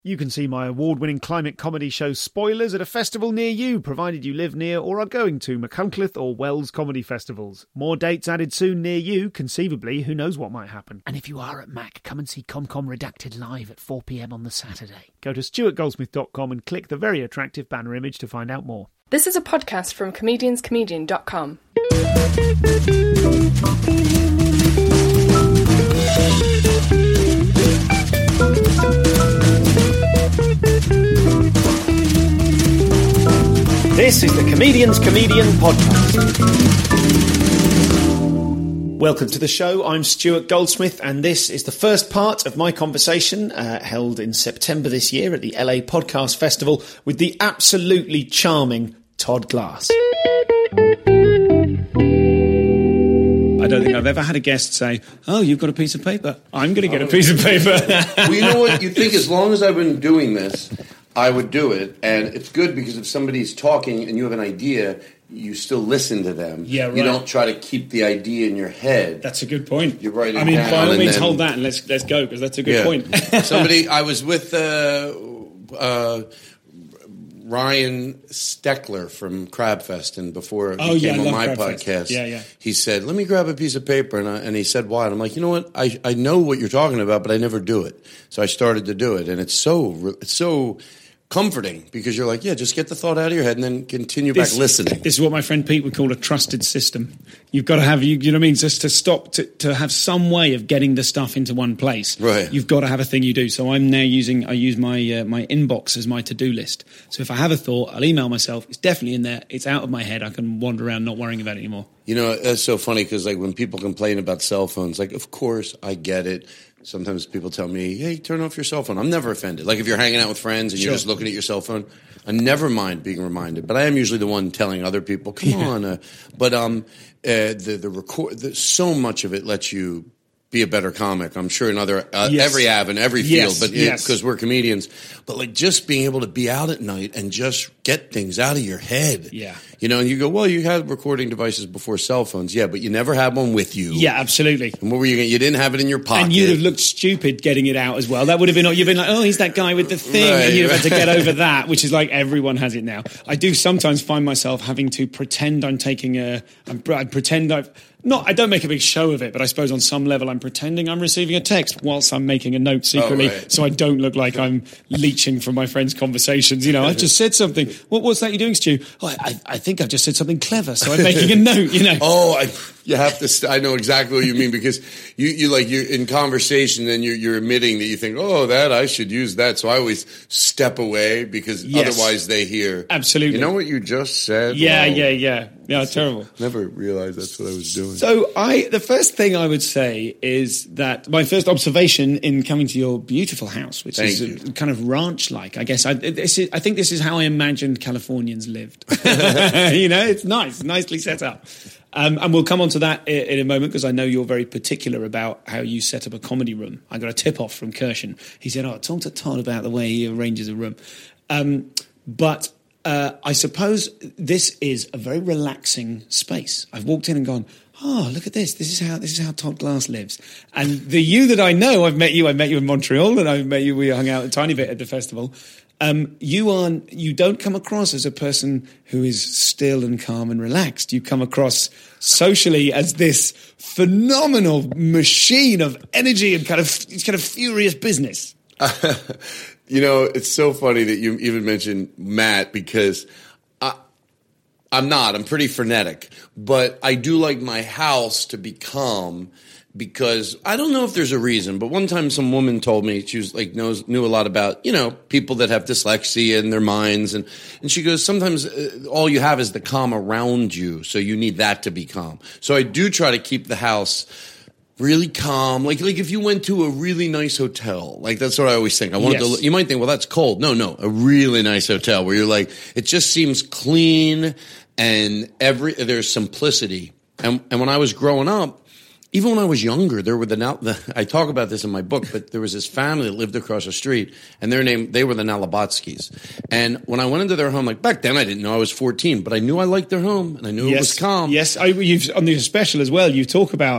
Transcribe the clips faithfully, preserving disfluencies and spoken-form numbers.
You can see my award-winning climate comedy show Spoilers at a festival near you, provided you live near or are going to Machynlleth or Wells comedy festivals. More dates added soon near you. Conceivably, who knows what might happen. And if you are at Mac, come and see ComCom Redacted live at four p.m. on the Saturday. Go to stuart goldsmith dot com and click the very attractive banner image to find out more. This is a podcast from comedians comedian dot com. This is the Comedians Comedian Podcast. Welcome to the show. I'm Stuart Goldsmith, and this is the first part of my conversation uh, held in September this year at the L A Podcast Festival with the absolutely charming Todd Glass. I don't think I've ever had a guest say, "Oh, you've got a piece of paper. I'm going to get a piece of paper." Well, you know what? You think as long as I've been doing this, I would do it. And it's good because if somebody's talking and you have an idea, you still listen to them. Yeah, right. You don't try to keep the idea in your head. That's a good point. You're right. I mean, by all means, hold that and let's let's go, because that's a good yeah. point. Somebody, I was with uh, uh, Ryan Steckler from Crabfest, and before oh, he yeah, came on my Crabfest. podcast, yeah, yeah. he said, "Let me grab a piece of paper," and, I, and he said, "Why?" And I'm like, "You know what? I I know what you're talking about, but I never do it." So I started to do it, and it's so it's so. comforting, because you're like, yeah, just get the thought out of your head and then continue this, back listening. This is what my friend Pete would call a trusted system. You've got to have, you, you know what I mean, just to stop, to, to have some way of getting the stuff into one place. Right. You've got to have a thing you do. So I'm now using, I use my uh, my inbox as my to-do list. So if I have a thought, I'll email myself. It's definitely in there. It's out of my head. I can wander around not worrying about it anymore. You know, that's so funny, because like when people complain about cell phones, like, of course, I get it. Sometimes people tell me, hey, turn off your cell phone. I'm never offended. Like if you're hanging out with friends and sure. you're just looking at your cell phone, I never mind being reminded. But I am usually the one telling other people, come yeah. on. Uh, but um, uh, the, the record, the, so much of it lets you be a better comic, I'm sure, in other uh, yes. every avenue, every field, yes. but yes. because we're comedians. But like just being able to be out at night and just get things out of your head. Yeah. You know, and you go, well, you had recording devices before cell phones. Yeah, but you never had one with you. Yeah, absolutely. And what were you going to, you didn't have it in your pocket. And you'd have looked stupid getting it out as well. That would have been, you've been like, oh, he's that guy with the thing. Right, and you'd have right. had to get over that, which is like everyone has it now. I do sometimes find myself having to pretend I'm taking a, I'm, I pretend I've, not, I don't make a big show of it, but I suppose on some level I'm pretending I'm receiving a text whilst I'm making a note secretly, oh, right. so I don't look like I'm leeching from my friends' conversations. You know, I've just said something. What, what's that you're doing, Stu? Oh, I, I think I've just said something clever, so I'm making a note, you know. Oh, I, you have to, st- I know exactly what you mean, because you, you like, you're in conversation, then you're, you're admitting that you think, oh, that, I should use that. So I always step away, because yes. otherwise they hear. Absolutely. You know what you just said? Yeah, wow. yeah, yeah. Yeah, terrible. Never realized that's what I was doing. So I, the first thing I would say is that my first observation in coming to your beautiful house, which Thank is you. a, kind of ranch-like, I guess. I, this is, I think this is how I imagined Californians lived. You know, it's nice, nicely set up. Um, and we'll come on to that in, in a moment, because I know you're very particular about how you set up a comedy room. I got a tip-off from Kirshen. He said, oh, talk to Todd about the way he arranges a room. Um, but... Uh, I suppose this is a very relaxing space. I've walked in and gone, oh, look at this. This is how this is how Todd Glass lives. And the you that I know, I've met you. I met you in Montreal, and I've met you. We hung out a tiny bit at the festival. Um, you are you don't come across as a person who is still and calm and relaxed. You come across socially as this phenomenal machine of energy and kind of kind of furious business. You know, it's so funny that you even mentioned Matt, because I, I'm not. I'm pretty frenetic. But I do like my house to be calm, because I don't know if there's a reason, but one time some woman told me, she was like, knows, knew a lot about, you know, people that have dyslexia in their minds. And, and she goes, sometimes uh, all you have is the calm around you. So you need that to be calm. So I do try to keep the house really calm, like like if you went to a really nice hotel, like that's what I always think. I want yes. to. You might think, well, that's cold. No, no, a really nice hotel where you're like, it just seems clean and every there's simplicity. And and when I was growing up, even when I was younger, there were the, the I talk about this in my book, but there was this family that lived across the street, and their name they were the Nalabotskis. And when I went into their home, like back then, I didn't know I was fourteen, but I knew I liked their home, and I knew yes. it was calm. Yes, I, you've on the special as well. You talk about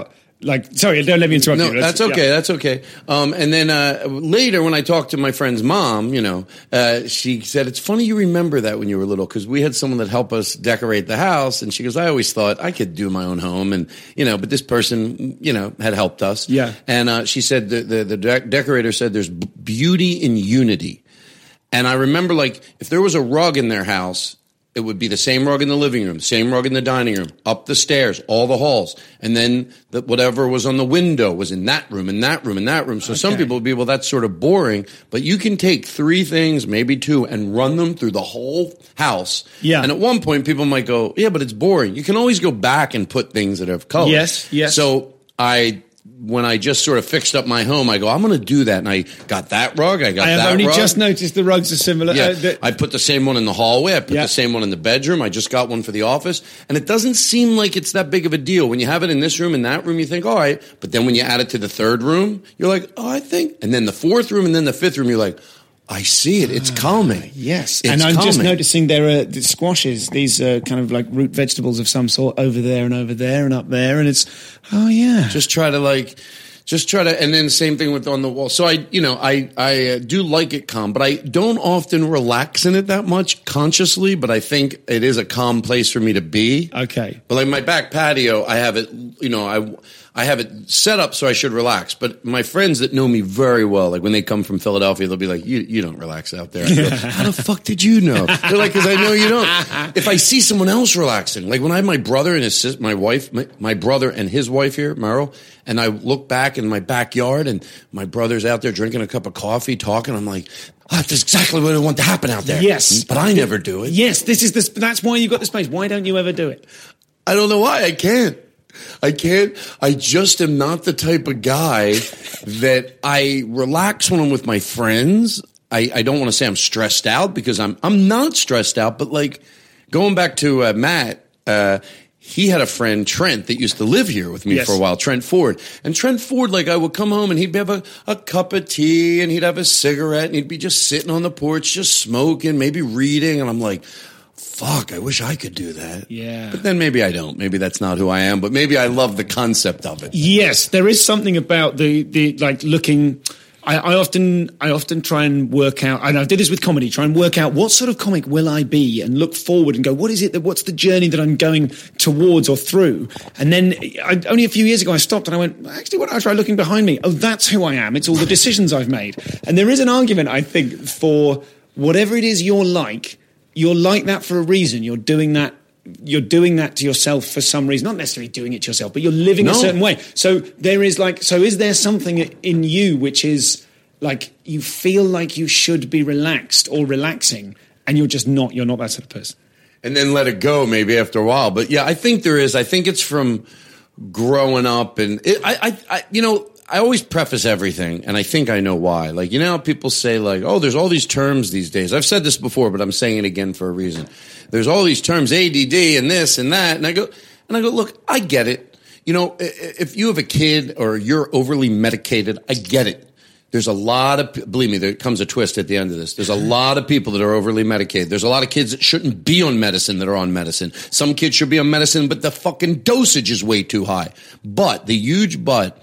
Like, sorry, don't let me interrupt no, you. that's okay. Yeah. That's okay. Um, and then uh, later, when I talked to my friend's mom, you know, uh, she said, "It's funny you remember that when you were little, because we had someone that helped us decorate the house." And she goes, "I always thought I could do my own home, and you know, but this person, you know, had helped us." Yeah. And uh, she said the the, the de- decorator said, "There's b- beauty in unity." And I remember, like, if there was a rug in their house, it would be the same rug in the living room, same rug in the dining room, up the stairs, all the halls. And then the, whatever was on the window was in that room, in that room, in that room. So okay. Some people would be, well, that's sort of boring. But you can take three things, maybe two, and run them through the whole house. Yeah. And at one point, people might go, yeah, but it's boring. You can always go back and put things that have color. Yes, yes. So I... when I just sort of fixed up my home, I go, I'm going to do that. And I got that rug. I got I have that only rug. just noticed the rugs are similar. Yeah. Uh, the- I put the same one in the hallway. I put yeah. the same one in the bedroom. I just got one for the office. And it doesn't seem like it's that big of a deal. When you have it in this room and that room, you think, all right. But then when you add it to the third room, you're like, oh, I think. And then the fourth room and then the fifth room, you're like, I see it. It's calming. Uh, yes. It's and I'm calming. just noticing there are the squashes, these uh, kind of like root vegetables of some sort over there and over there and up there. And it's, oh, yeah. Just try to like... Just try to, and then same thing with on the wall. So I, you know, I, I uh, do like it calm, but I don't often relax in it that much consciously, but I think it is a calm place for me to be. Okay. But like my back patio, I have it, you know, I, I have it set up so I should relax. But my friends that know me very well, like when they come from Philadelphia, they'll be like, you, you don't relax out there. I go, how the fuck did you know? They're like, cause I know you don't. If I see someone else relaxing, like when I have my brother and his sis, my wife, my, my brother and his wife here, Meryl, and I look back in my backyard and my brother's out there drinking a cup of coffee, talking. I'm like, oh, that's exactly what I want to happen out there. Yes. But I never do it. Yes, this is the, that's why you got the space. Why don't you ever do it? I don't know why. I can't. I can't. I just am not the type of guy that I relax when I'm with my friends. I, I don't want to say I'm stressed out because I'm, I'm not stressed out, but like going back to uh, Matt, uh, he had a friend, Trent, that used to live here with me yes. for a while, Trent Ford. And Trent Ford, like, I would come home and he'd have a, a cup of tea and he'd have a cigarette and he'd be just sitting on the porch, just smoking, maybe reading. And I'm like, fuck, I wish I could do that. Yeah. But then maybe I don't. Maybe that's not who I am, but maybe I love the concept of it. Yes, there is something about the, the like, looking... I, I often, I often try and work out, and I did this with comedy, try and work out what sort of comic will I be and look forward and go, what is it that, what's the journey that I'm going towards or through? And then I, only a few years ago I stopped and I went, actually, what I try looking behind me? Oh, that's who I am. It's all the decisions I've made. And there is an argument, I think, for whatever it is you're like, you're like that for a reason. You're doing that. You're doing that to yourself for some reason, not necessarily doing it to yourself, but you're living no. a certain way. So there is like, so is there something in you which is like, you feel like you should be relaxed or relaxing and you're just not, you're not that sort of person? And then let it go maybe after a while. But yeah, I think there is. I think it's from growing up and it, I, I, I, you know, I always preface everything, and I think I know why. Like, you know how people say, like, oh, there's all these terms these days. I've said this before, but I'm saying it again for a reason. There's all these terms, A D D and this and that. And I go, and I go, look, I get it. You know, if you have a kid or you're overly medicated, I get it. There's a lot of, believe me, there comes a twist at the end of this. There's a lot of people that are overly medicated. There's a lot of kids that shouldn't be on medicine that are on medicine. Some kids should be on medicine, but the fucking dosage is way too high. But, the huge but,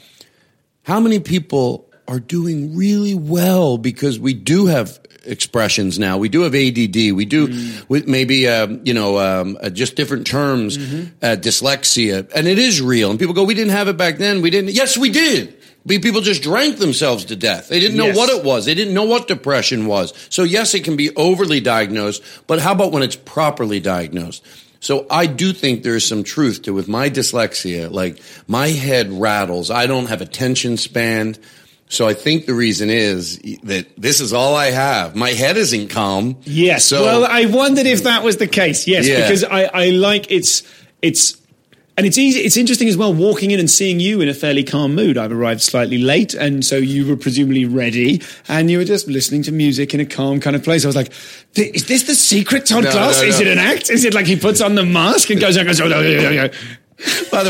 how many people are doing really well because we do have expressions now. We do have A D D. We do mm. with maybe, um, you know, um, uh, just different terms, mm-hmm. uh, dyslexia. And it is real. And people go, we didn't have it back then. We didn't. Yes, we did. People just drank themselves to death. They didn't know yes. what it was. They didn't know what depression was. So yes, it can be overly diagnosed, but how about when it's properly diagnosed? So I do think there's some truth to with my dyslexia, like my head rattles. I don't have attention span. So I think the reason is that this is all I have. My head isn't calm. Yes. So, well, I wondered if that was the case. Yes, yeah. because I, I like it's, it's, and it's easy. It's interesting as well walking in and seeing you in a fairly calm mood. I've arrived slightly late, and so you were presumably ready, and you were just listening to music in a calm kind of place. I was like, "Is this the secret Todd no, Glass? No, no. Is it an act? Is it like he puts on the mask and goes and goes?" Oh, no, no, no, no. By the way,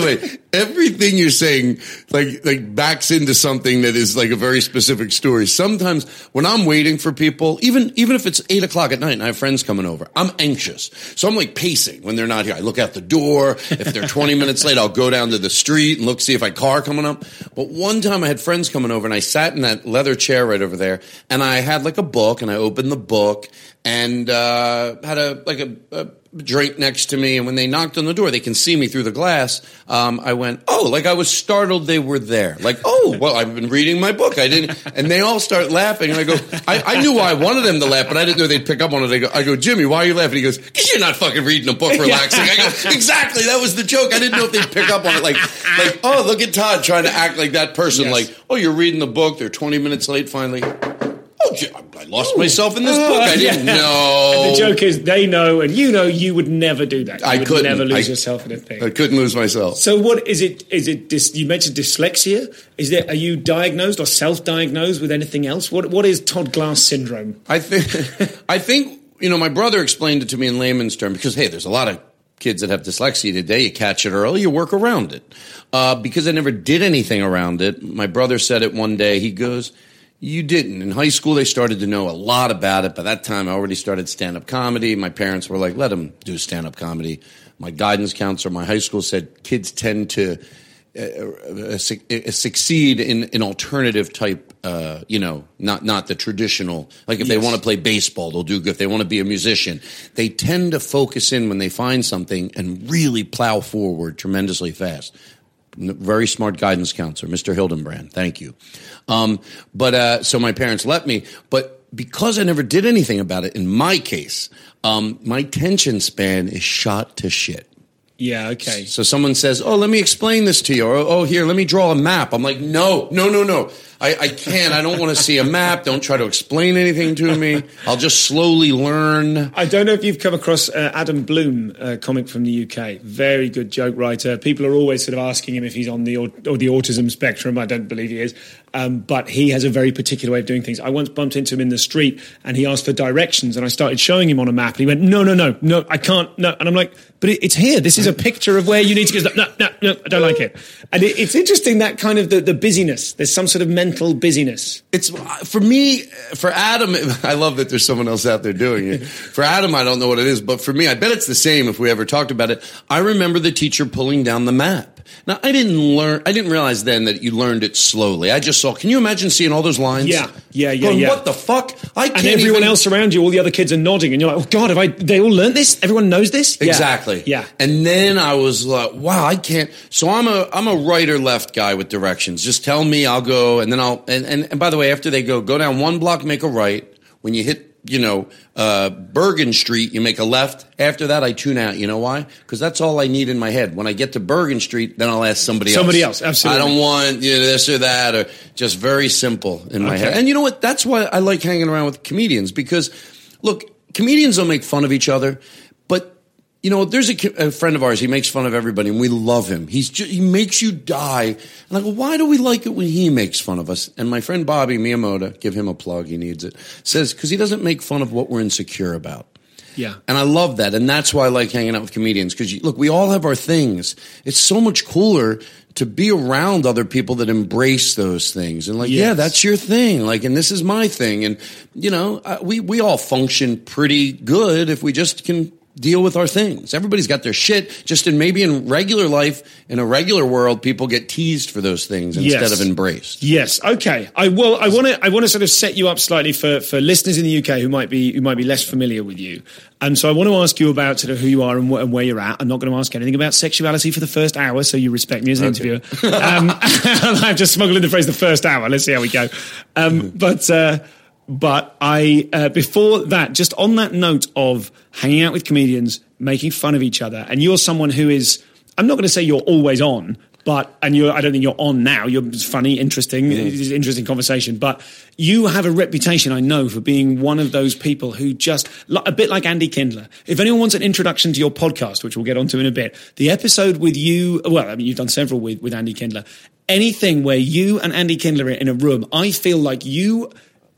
everything you're saying, like, like backs into something that is like a very specific story. Sometimes when I'm waiting for people, even, even if it's eight o'clock at night and I have friends coming over, I'm anxious. So I'm like pacing when they're not here. I look out the door. If they're twenty minutes late, I'll go down to the street and look, see if I car coming up. But one time I had friends coming over and I sat in that leather chair right over there and I had like a book and I opened the book and, uh, had a, like a, a drink next to me, and when they knocked on the door, they can see me through the glass. Um, I went, oh, like I was startled they were there. Like, oh, well, I've been reading my book. I didn't, and they all start laughing, and I go, I, I knew why I wanted them to laugh, but I didn't know they'd pick up on it. I go, I go, Jimmy, why are you laughing? He goes, because you're not fucking reading a book, relaxing. I go, exactly, that was the joke. I didn't know if they'd pick up on it. Like, like, oh, look at Todd trying to act like that person. Yes. Like, oh, you're reading the book. They're twenty minutes late finally. Oh, I lost Ooh. myself in this oh, book. I didn't yeah. know. And the joke is they know, and you know you would never do that. You I would couldn't. never lose I, yourself in a thing. I couldn't lose myself. So what is it? Is it? Dys, you mentioned dyslexia. Is there? Are you diagnosed or self-diagnosed with anything else? What What is Todd Glass syndrome? I think. I think you know. My brother explained it to me in layman's terms because hey, there's a lot of kids that have dyslexia today. You catch it early, you work around it. Uh, because I never did anything around it. My brother said it one day. He goes, you didn't. In high school, they started to know a lot about it. By that time, I already started stand-up comedy. My parents were like, let him do stand-up comedy. My guidance counselor, my high school said kids tend to uh, uh, su- uh, succeed in an alternative type, uh, you know, not not the traditional. Like if yes. they want to play baseball, they'll do good. If they want to be a musician, they tend to focus in when they find something and really plow forward tremendously fast. Very smart guidance counselor, Mister Hildenbrand. Thank you. Um, but uh, so my parents let me. But because I never did anything about it, in my case, um, my attention span is shot to shit. Yeah, okay. So someone says, oh, let me explain this to you. Or, oh, here, let me draw a map. I'm like, no, no, no, no. I, I can't. I don't want to see a map. Don't try to explain anything to me. I'll just slowly learn. I don't know if you've come across uh, Adam Bloom, a comic from the U K. Very good joke writer. People are always sort of asking him if he's on the or, or the autism spectrum. I don't believe he is. Um, but he has a very particular way of doing things. I once bumped into him in the street and he asked for directions and I started showing him on a map and he went, no, no, no, no, I can't, no. And I'm like, but it, it's here. This is a picture of where you need to go. No, no, no, I don't like it. And it, it's interesting, that kind of the, the busyness. There's some sort of mental busyness. It's, for me, for Adam, I love that there's someone else out there doing it. For Adam, I don't know what it is, but for me, I bet it's the same if we ever talked about it. I remember the teacher pulling down the map. Now, I didn't learn, I didn't realize then that you learned it slowly. I just saw, can you imagine seeing all those lines? Yeah, yeah, yeah, going, yeah. What the fuck? I can't And everyone even... else around you, all the other kids are nodding and you're like, oh God, have I, they all learned this? Everyone knows this? Exactly. Yeah. And then I was like, wow, I can't. So I'm a, I'm a right or left guy with directions. Just tell me, I'll go. And then I'll, and, and, and by the way, after they go, go down one block, make a right. When you hit, you know, uh, Bergen Street, you make a left. After that, I tune out. You know why? Because that's all I need in my head. When I get to Bergen Street, then I'll ask somebody, somebody else. Somebody else, absolutely. I don't want you know, this or that, or just very simple in my okay. head. And you know what? That's why I like hanging around with comedians. Because, look, comedians don't make fun of each other, but you know, there's a, a friend of ours. He makes fun of everybody, and we love him. He's just, he makes you die. And I go, why do we like it when he makes fun of us? And my friend Bobby Miyamoto, give him a plug, he needs it, says, because he doesn't make fun of what we're insecure about. Yeah. And I love that. And that's why I like hanging out with comedians. Because, look, we all have our things. It's so much cooler to be around other people that embrace those things. And like, yes. yeah, that's your thing. Like, and this is my thing. And, you know, uh, we, we all function pretty good if we just can deal with our things. Everybody's got their shit. Just in maybe in regular life, in a regular world, people get teased for those things instead yes. of embraced. Yes. Okay. I will. I want to. I want to sort of set you up slightly for, for listeners in the U K who might be who might be less familiar with you. And so I want to ask you about sort of who you are and, wh- and where you're at. I'm not going to ask anything about sexuality for the first hour, so you respect me as an okay. interviewer. Um, I've just smuggled in the phrase the first hour. Let's see how we go. Um, but. Uh, But I, uh, before that, just on that note of hanging out with comedians, making fun of each other, and you're someone who is, I'm not going to say you're always on, but, and you're, I don't think you're on now. You're funny, interesting, mm. interesting conversation, but you have a reputation, I know, for being one of those people who just, a bit like Andy Kindler. If anyone wants an introduction to your podcast, which we'll get onto in a bit, the episode with you, well, I mean, you've done several with, with Andy Kindler, anything where you and Andy Kindler are in a room, I feel like you,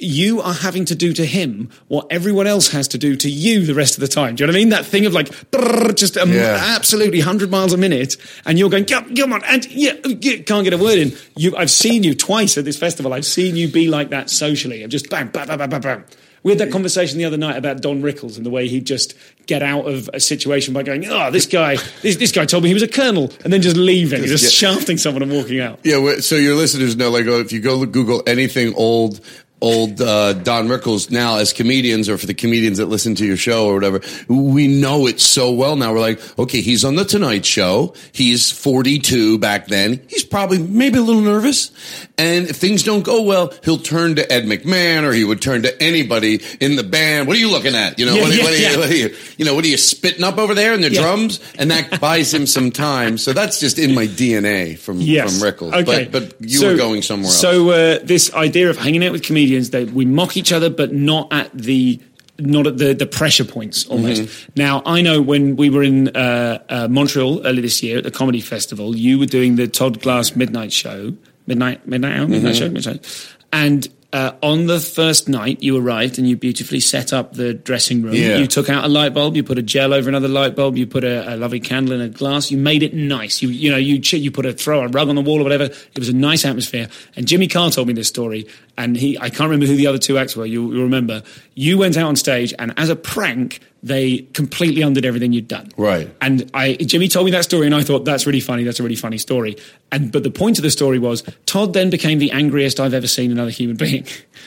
you are having to do to him what everyone else has to do to you the rest of the time. Do you know what I mean? That thing of like, brrr, just um, Yeah. absolutely one hundred miles a minute, and you're going, come, come on, and yeah, you can't get a word in. You, I've seen you twice at this festival. I've seen you be like that socially, of just bam, bam, bam, bam, bam, bam. We had that conversation the other night about Don Rickles and the way he'd just get out of a situation by going, oh, this guy, this, this guy told me he was a colonel, and then just leaving, just, just yeah. shafting someone and walking out. Yeah, well, so your listeners know, like, oh, if you go Google anything old, old uh, Don Rickles now as comedians, or for the comedians that listen to your show or whatever, we know it so well now. We're like, okay, he's on the Tonight Show. He's forty-two back then. He's probably maybe a little nervous. And if things don't go well, he'll turn to Ed McMahon, or he would turn to anybody in the band. What are you looking at? You know, Yeah, what, are, yeah, what, are you, yeah. what are you, you know, what are you spitting up over there in the Yeah. drums? And that buys him some time. So that's just in my D N A from, Yes. from Rickles. Okay. But, but you So- were going somewhere else. So uh, this idea of hanging out with comedians, that we mock each other, but not at the not at the, the pressure points almost. Mm-hmm. Now, I know when we were in uh, uh, Montreal earlier this year at the Comedy Festival, you were doing the Todd Glass Midnight Show, Midnight Midnight Hour, Midnight Mm-hmm. Show, Midnight Show. And uh, on the first night, you arrived and you beautifully set up the dressing room. Yeah. You took out a light bulb, you put a gel over another light bulb, you put a, a lovely candle in a glass. You made it nice. You you know you ch- you put a throw a rug on the wall or whatever. It was a nice atmosphere. And Jimmy Carr told me this story, and he I can't remember who the other two acts were. You, you remember? You went out on stage, and as a prank, they completely undid everything you'd done. Right. And I Jimmy told me that story, and I thought that's really funny. That's a really funny story. And but the point of the story was Todd then became the angriest I've ever seen another human being.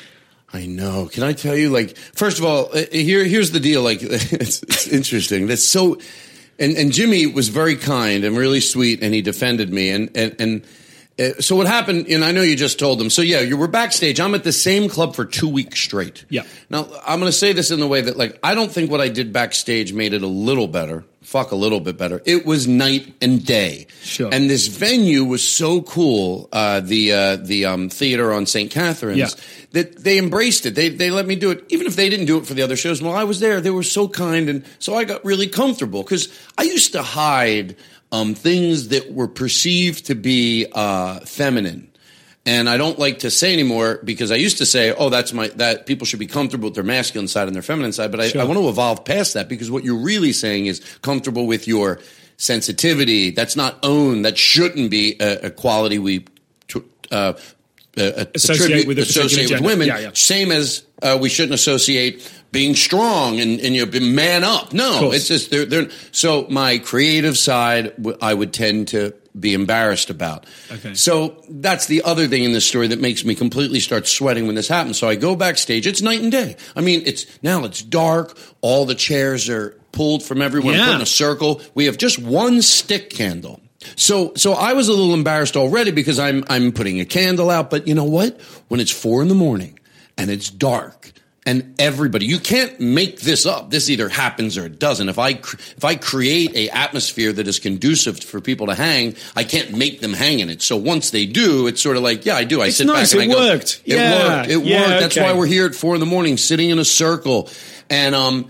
I know. Can I tell you, like, first of all, uh, here, here's the deal. Like, it's, it's interesting. That's so, and, and Jimmy was very kind and really sweet, and he defended me. And, and, and uh, so what happened, and I know you just told them. So yeah, you were backstage. I'm at the same club for two weeks straight. Yeah. Now, I'm going to say this in the way that, like, I don't think what I did backstage made it a little better. Fuck, a little bit better. It was night and day. Sure. And this venue was so cool, uh, the, uh, the, um, theater on Saint Catharines, Yeah. that they embraced it. They, they let me do it, even if they didn't do it for the other shows. While I was there, they were so kind. And so I got really comfortable, because I used to hide, um, things that were perceived to be, uh, feminine. And I don't like to say anymore, because I used to say, oh, that's my, that people should be comfortable with their masculine side and their feminine side. But I, Sure. I want to evolve past that, because what you're really saying is comfortable with your sensitivity. That's not owned. That shouldn't be a, a quality we, uh, uh, Associate attribute- with a particular associate with gender. women. Yeah, yeah. Same as uh, we shouldn't associate being strong and, and you know, man up. No, course. it's just they're, they're so my creative side w- I would tend to be embarrassed about. Okay. So that's the other thing in this story that makes me completely start sweating when this happens. So I go backstage. It's night and day. I mean, it's now it's dark. All the chairs are pulled from everyone, Yeah. put in a circle. We have just one stick candle. So, so I was a little embarrassed already, because I'm, I'm putting a candle out. But you know what? When it's four in the morning and it's dark, and everybody, you can't make this up. This either happens or it doesn't. If I, cr- if I create a atmosphere that is conducive for people to hang, I can't make them hang in it. So once they do, it's sort of like, yeah, I do. I It's sit nice. back and It I go, worked. It Yeah. worked. It Yeah, worked. That's okay. why we're here at four in the morning, sitting in a circle. And, um,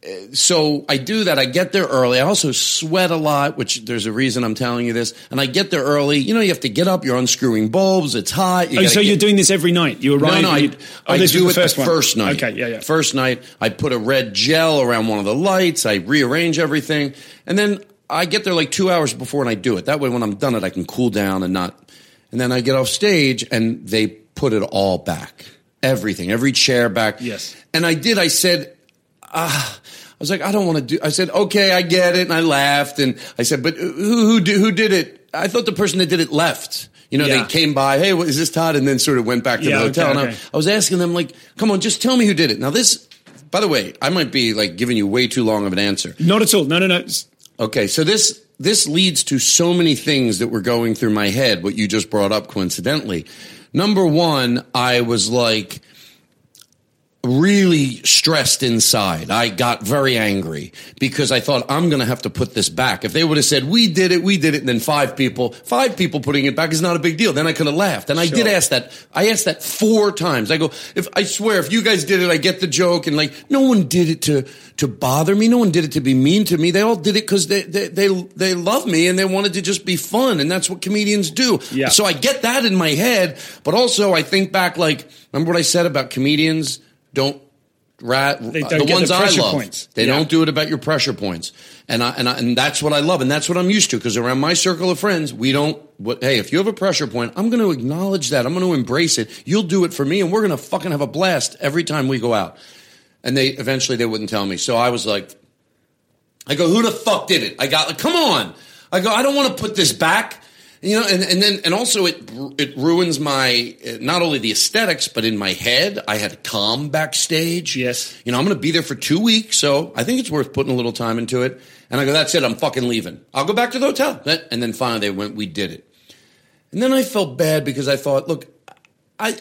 so I do that. I get there early. I also sweat a lot, which there's a reason I'm telling you this. And I get there early. You know, you have to get up. You're unscrewing bulbs. It's hot. You Oh, gotta so get- you're doing this every night? You arrive? no, no, and I, you- oh, I this do was it the first the one. first night. Okay, yeah, yeah. First night, I put a red gel around one of the lights. I rearrange everything. And then I get there like two hours before and I do it. That way, when I'm done it, I can cool down and not. And then I get off stage and they put it all back. Everything, every chair back. Yes. And I did. I said, ah. I was like, I don't want to do. I said, okay, I get it, and I laughed, and I said, but who who did, who did it? I thought the person that did it left. You know, Yeah. they came by, hey, what, is this Todd? And then sort of went back to Yeah, the hotel. okay, and okay. I, I was asking them, like, come on, just tell me who did it. Now, this, by the way, I might be like giving you way too long of an answer. Not at all. No, no, no. It's- Okay, so this this leads to so many things that were going through my head. What you just brought up, coincidentally. Number one, I was like, really stressed inside. I got very angry because I thought I'm going to have to put this back. If they would have said, we did it, we did it, and then five people, five people putting it back is not a big deal. Then I could have laughed. And I Sure. did ask that. I asked that four times. I go, if I swear, if you guys did it, I get the joke. And like, no one did it to, to bother me. No one did it to be mean to me. They all did it because they, they, they, they love me and they wanted to just be fun. And that's what comedians do. Yeah. So I get that in my head. But also I think back, like, remember what I said about comedians? Don't rat They don't the get ones the I pressure love. points. They Yeah. don't do it about your pressure points, and I, and I, and that's what I love, and that's what I'm used to. Because around my circle of friends, we don't. What, hey, if you have a pressure point, I'm going to acknowledge that. I'm going to embrace it. You'll do it for me, and we're going to fucking have a blast every time we go out. And they eventually they wouldn't tell me, so I was like, I go, who the fuck did it? I got like, come on. I go, I don't want to put this back. You know, and, and then, and also it, it ruins my, not only the aesthetics, but in my head, I had to calm backstage. Yes. You know, I'm going to be there for two weeks, so I think it's worth putting a little time into it. And I go, that's it, I'm fucking leaving. I'll go back to the hotel. And then finally they went, we did it. And then I felt bad because I thought, look, I,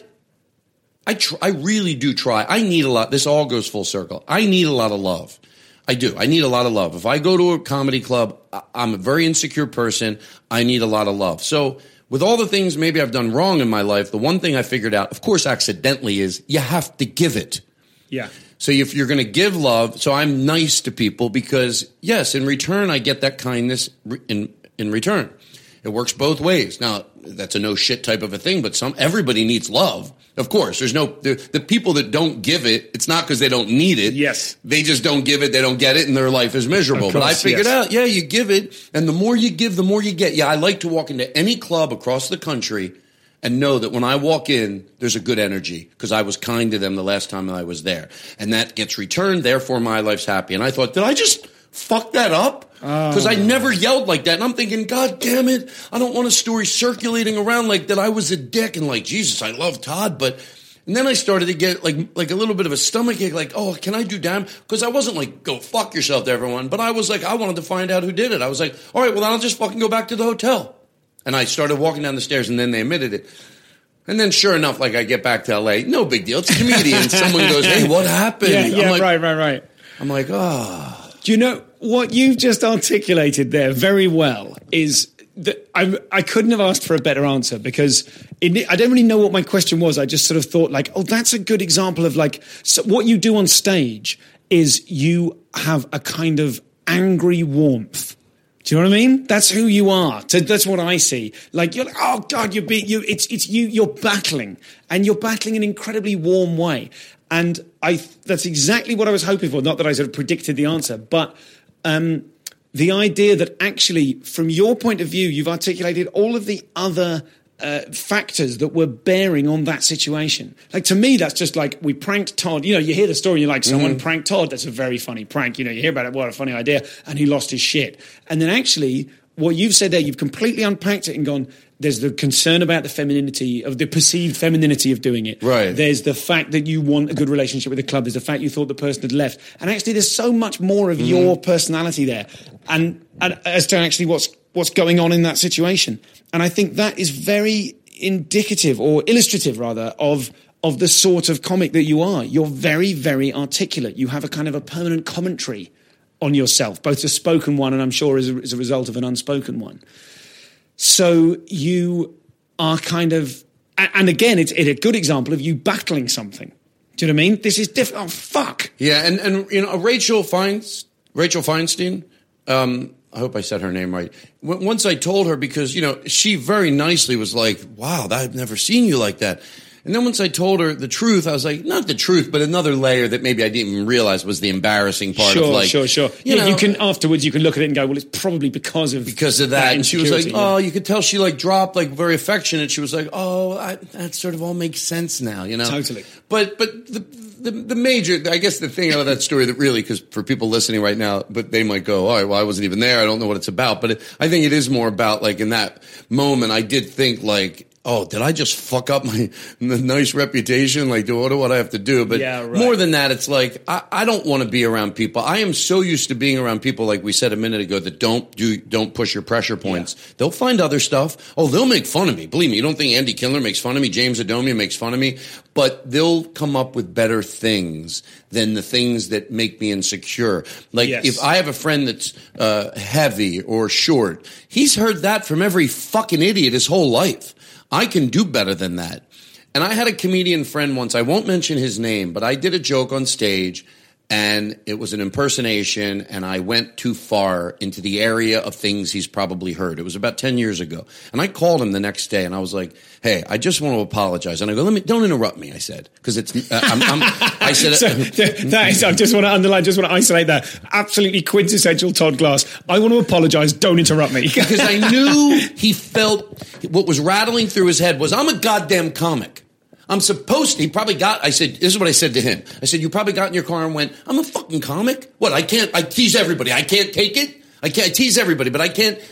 I, tr- I really do try. I need a lot. This all goes full circle. I need a lot of love. I do. I need a lot of love. If I go to a comedy club, I'm a very insecure person. I need a lot of love. So with all the things maybe I've done wrong in my life, the one thing I figured out, of course, accidentally, is you have to give it. Yeah. So if you're going to give love, so I'm nice to people because, yes, in return, I get that kindness in in return. It works both ways. Now, that's a no shit type of a thing, but some everybody needs love. Of course, there's no the, the people that don't give it. It's not because they don't need it. Yes, they just don't give it. They don't get it, and their life is miserable. Of course, but I figured yes. out, yeah, you give it, and the more you give, the more you get. Yeah, I like to walk into any club across the country and know that when I walk in, there's a good energy because I was kind to them the last time I was there, and that gets returned. Therefore, my life's happy. And I thought, did I just fuck that up? Because Oh. I never yelled like that. And I'm thinking, God damn it, I don't want a story circulating around like that I was a dick and like, Jesus, I love Todd. But, and then I started to get like, like a little bit of a stomach ache, like, oh, can I do damn? Because I wasn't like, go fuck yourself to everyone. But I was like, I wanted to find out who did it. I was like, all right, well, then I'll just fucking go back to the hotel. And I started walking down the stairs and then they admitted it. And then sure enough, like I get back to L A, no big deal. It's a comedian. Someone goes, hey, what happened? Yeah, yeah, I'm like, right, right, right. I'm like, ah. Oh. Do you know what you've just articulated there very well is that I, I couldn't have asked for a better answer because it, I don't really know what my question was. I just sort of thought like, oh, that's a good example of like so what you do on stage is you have a kind of angry warmth. Do you know what I mean? That's who you are. So that's what I see. Like you're like, oh God, you're be, you. It's it's you. You're battling, and you're battling in an incredibly warm way. And I that's exactly what I was hoping for. Not that I sort of predicted the answer, but um, the idea that actually, from your point of view, you've articulated all of the other uh, factors that were bearing on that situation. Like to me, that's just like we pranked Todd. You know, you hear the story, and you're like, someone mm-hmm. pranked Todd. That's a very funny prank. You know, you hear about it. What a funny idea, and he lost his shit. And then actually, what you've said there, you've completely unpacked it and gone. There's the concern about the femininity of the perceived femininity of doing it. Right. There's the fact that you want a good relationship with the club. There's the fact you thought the person had left. And actually, there's so much more of mm-hmm. your personality there, and, and as to actually what's what's going on in that situation. And I think that is very indicative or illustrative, rather, of of the sort of comic that you are. You're very, very articulate. You have a kind of a permanent commentary on yourself, both a spoken one and I'm sure as a, as a result of an unspoken one. So you are kind of, and again, it's, it's a good example of you battling something. Do you know what I mean? This is different. Oh, fuck. Yeah, and, and you know, Rachel Feins, Rachel Feinstein, um, I hope I said her name right. W- once I told her, because, you know, she very nicely was like, wow, I've never seen you like that. And then once I told her the truth, I was like, not the truth, but another layer that maybe I didn't even realize was the embarrassing part sure, of like, sure, sure. You yeah, know, you can afterwards you can look at it and go, well, it's probably because of because of that. that and she was like, yeah. oh, you could tell she like dropped like very affectionate. She was like, oh, I, that sort of all makes sense now, you know? Totally. But but the the, the major, I guess the thing out of that story that really, because for people listening right now, but they might go, all right, well, I wasn't even there. I don't know what it's about. But it, I think it is more about like in that moment, I did think like, oh, did I just fuck up my nice reputation? Like, what do what I have to do? But yeah, right. more than that, it's like, I, I don't want to be around people. I am so used to being around people, like we said a minute ago, that don't do, don't push your pressure points. Yeah. They'll find other stuff. Oh, they'll make fun of me. Believe me, you don't think Andy Kindler makes fun of me? James Adomia makes fun of me? But they'll come up with better things than the things that make me insecure. Like, yes. if I have a friend that's uh, heavy or short, he's heard that from every fucking idiot his whole life. I can do better than that. And I had a comedian friend once, I won't mention his name, but I did a joke on stage, and it was an impersonation, and I went too far into the area of things he's probably heard. It was about ten years ago. And I called him the next day, and I was like, hey, I just want to apologize. And I go, let me, don't interrupt me, I said, because it's, uh, I'm, I'm, I said, so, that is, I just want to underline, just want to isolate that. Absolutely quintessential Todd Glass. I want to apologize, don't interrupt me. Because I knew he felt, what was rattling through his head was, I'm a goddamn comic. I'm supposed to, he probably got, I said, this is what I said to him. I said, you probably got in your car and went, I'm a fucking comic? What, I can't, I tease everybody. I can't take it? I can't I tease everybody, but I can't.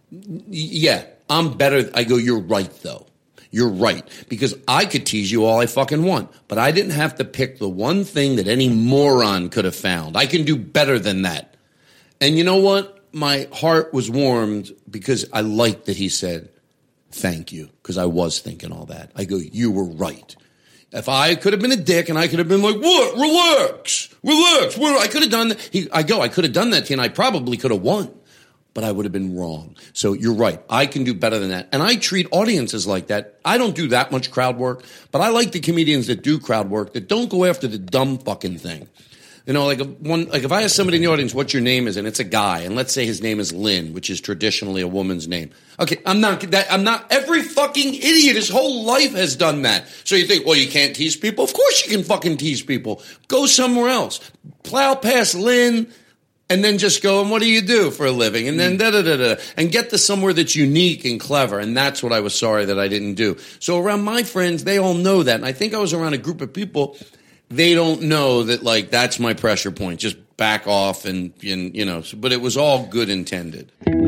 Yeah, I'm better. I go, you're right, though. You're right. Because I could tease you all I fucking want, but I didn't have to pick the one thing that any moron could have found. I can do better than that. And you know what? My heart was warmed because I liked that he said, thank you, because I was thinking all that. I go, you were right. If I could have been a dick and I could have been like, what? Relax, relax. I could have done that. He, I go, I could have done that to you, and I probably could have won, but I would have been wrong. So you're right. I can do better than that. And I treat audiences like that. I don't do that much crowd work, but I like the comedians that do crowd work that don't go after the dumb fucking thing. You know, like a, one, like if I ask somebody in the audience what your name is, and it's a guy, and let's say his name is Lynn, which is traditionally a woman's name. Okay, I'm not that. I'm not. Every fucking idiot his whole life has done that. So you think, well, you can't tease people? Of course you can fucking tease people. Go somewhere else. Plow past Lynn, and then just go, and what do you do for a living? And then da da da da, and get to somewhere that's unique and clever. And that's what I was sorry that I didn't do. So around my friends, they all know that, and I think I was around a group of people. They don't know that, like, that's my pressure point. Just back off and, and you know, but it was all good intended.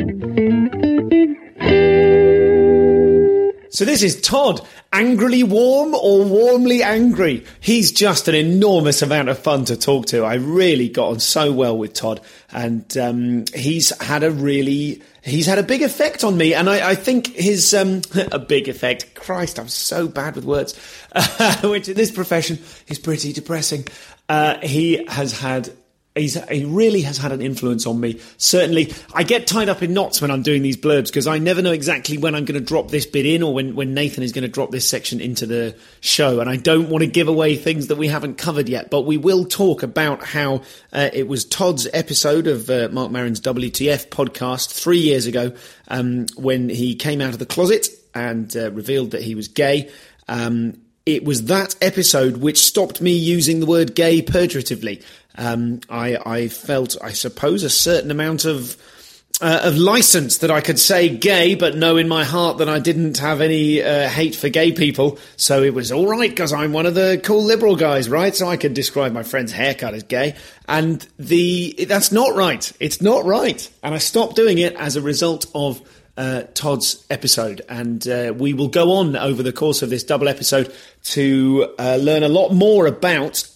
So this is Todd, angrily warm or warmly angry. He's just an enormous amount of fun to talk to. I really got on so well with Todd, and um, he's had a really... He's had a big effect on me, and I, I think his um, a big effect. Christ, I'm so bad with words. Uh, which in this profession is pretty depressing. Uh, he has had. He's, he really has had an influence on me. Certainly, I get tied up in knots when I'm doing these blurbs because I never know exactly when I'm going to drop this bit in or when, when Nathan is going to drop this section into the show. And I don't want to give away things that we haven't covered yet, but we will talk about how uh, it was Todd's episode of uh, Mark Maron's W T F podcast three years ago um, when he came out of the closet and uh, revealed that he was gay. Um, it was that episode which stopped me using the word gay pejoratively. Um, I, I felt, I suppose, a certain amount of uh, of license that I could say gay, but know in my heart that I didn't have any uh, hate for gay people. So it was all right because I'm one of the cool liberal guys, right? So I could describe my friend's haircut as gay, and the that's not right. It's not right, and I stopped doing it as a result of uh, Todd's episode. And uh, we will go on over the course of this double episode to uh, learn a lot more about.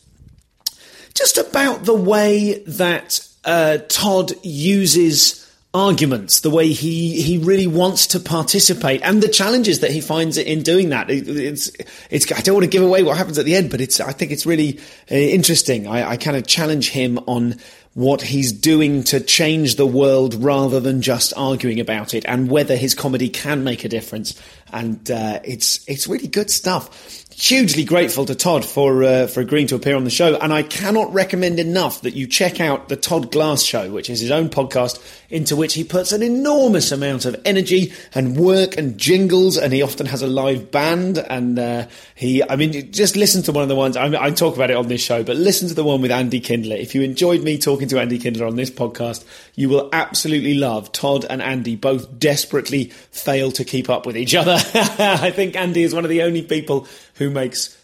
Just about the way that uh, Todd uses arguments, the way he, he really wants to participate, and the challenges that he finds in doing that. It, it's it's. I don't want to give away what happens at the end, but it's. I think it's really uh, interesting. I, I kind of challenge him on what he's doing to change the world rather than just arguing about it, and whether his comedy can make a difference. And uh, it's it's really good stuff. Hugely grateful to Todd for uh, for agreeing to appear on the show, and I cannot recommend enough that you check out the Todd Glass Show, which is his own podcast into which he puts an enormous amount of energy and work and jingles, and he often has a live band. And uh, he, I mean, just listen to one of the ones, I, I talk about it on this show, but listen to the one with Andy Kindler. If you enjoyed me talking to Andy Kindler on this podcast, you will absolutely love Todd and Andy both desperately fail to keep up with each other. I think Andy is one of the only people who makes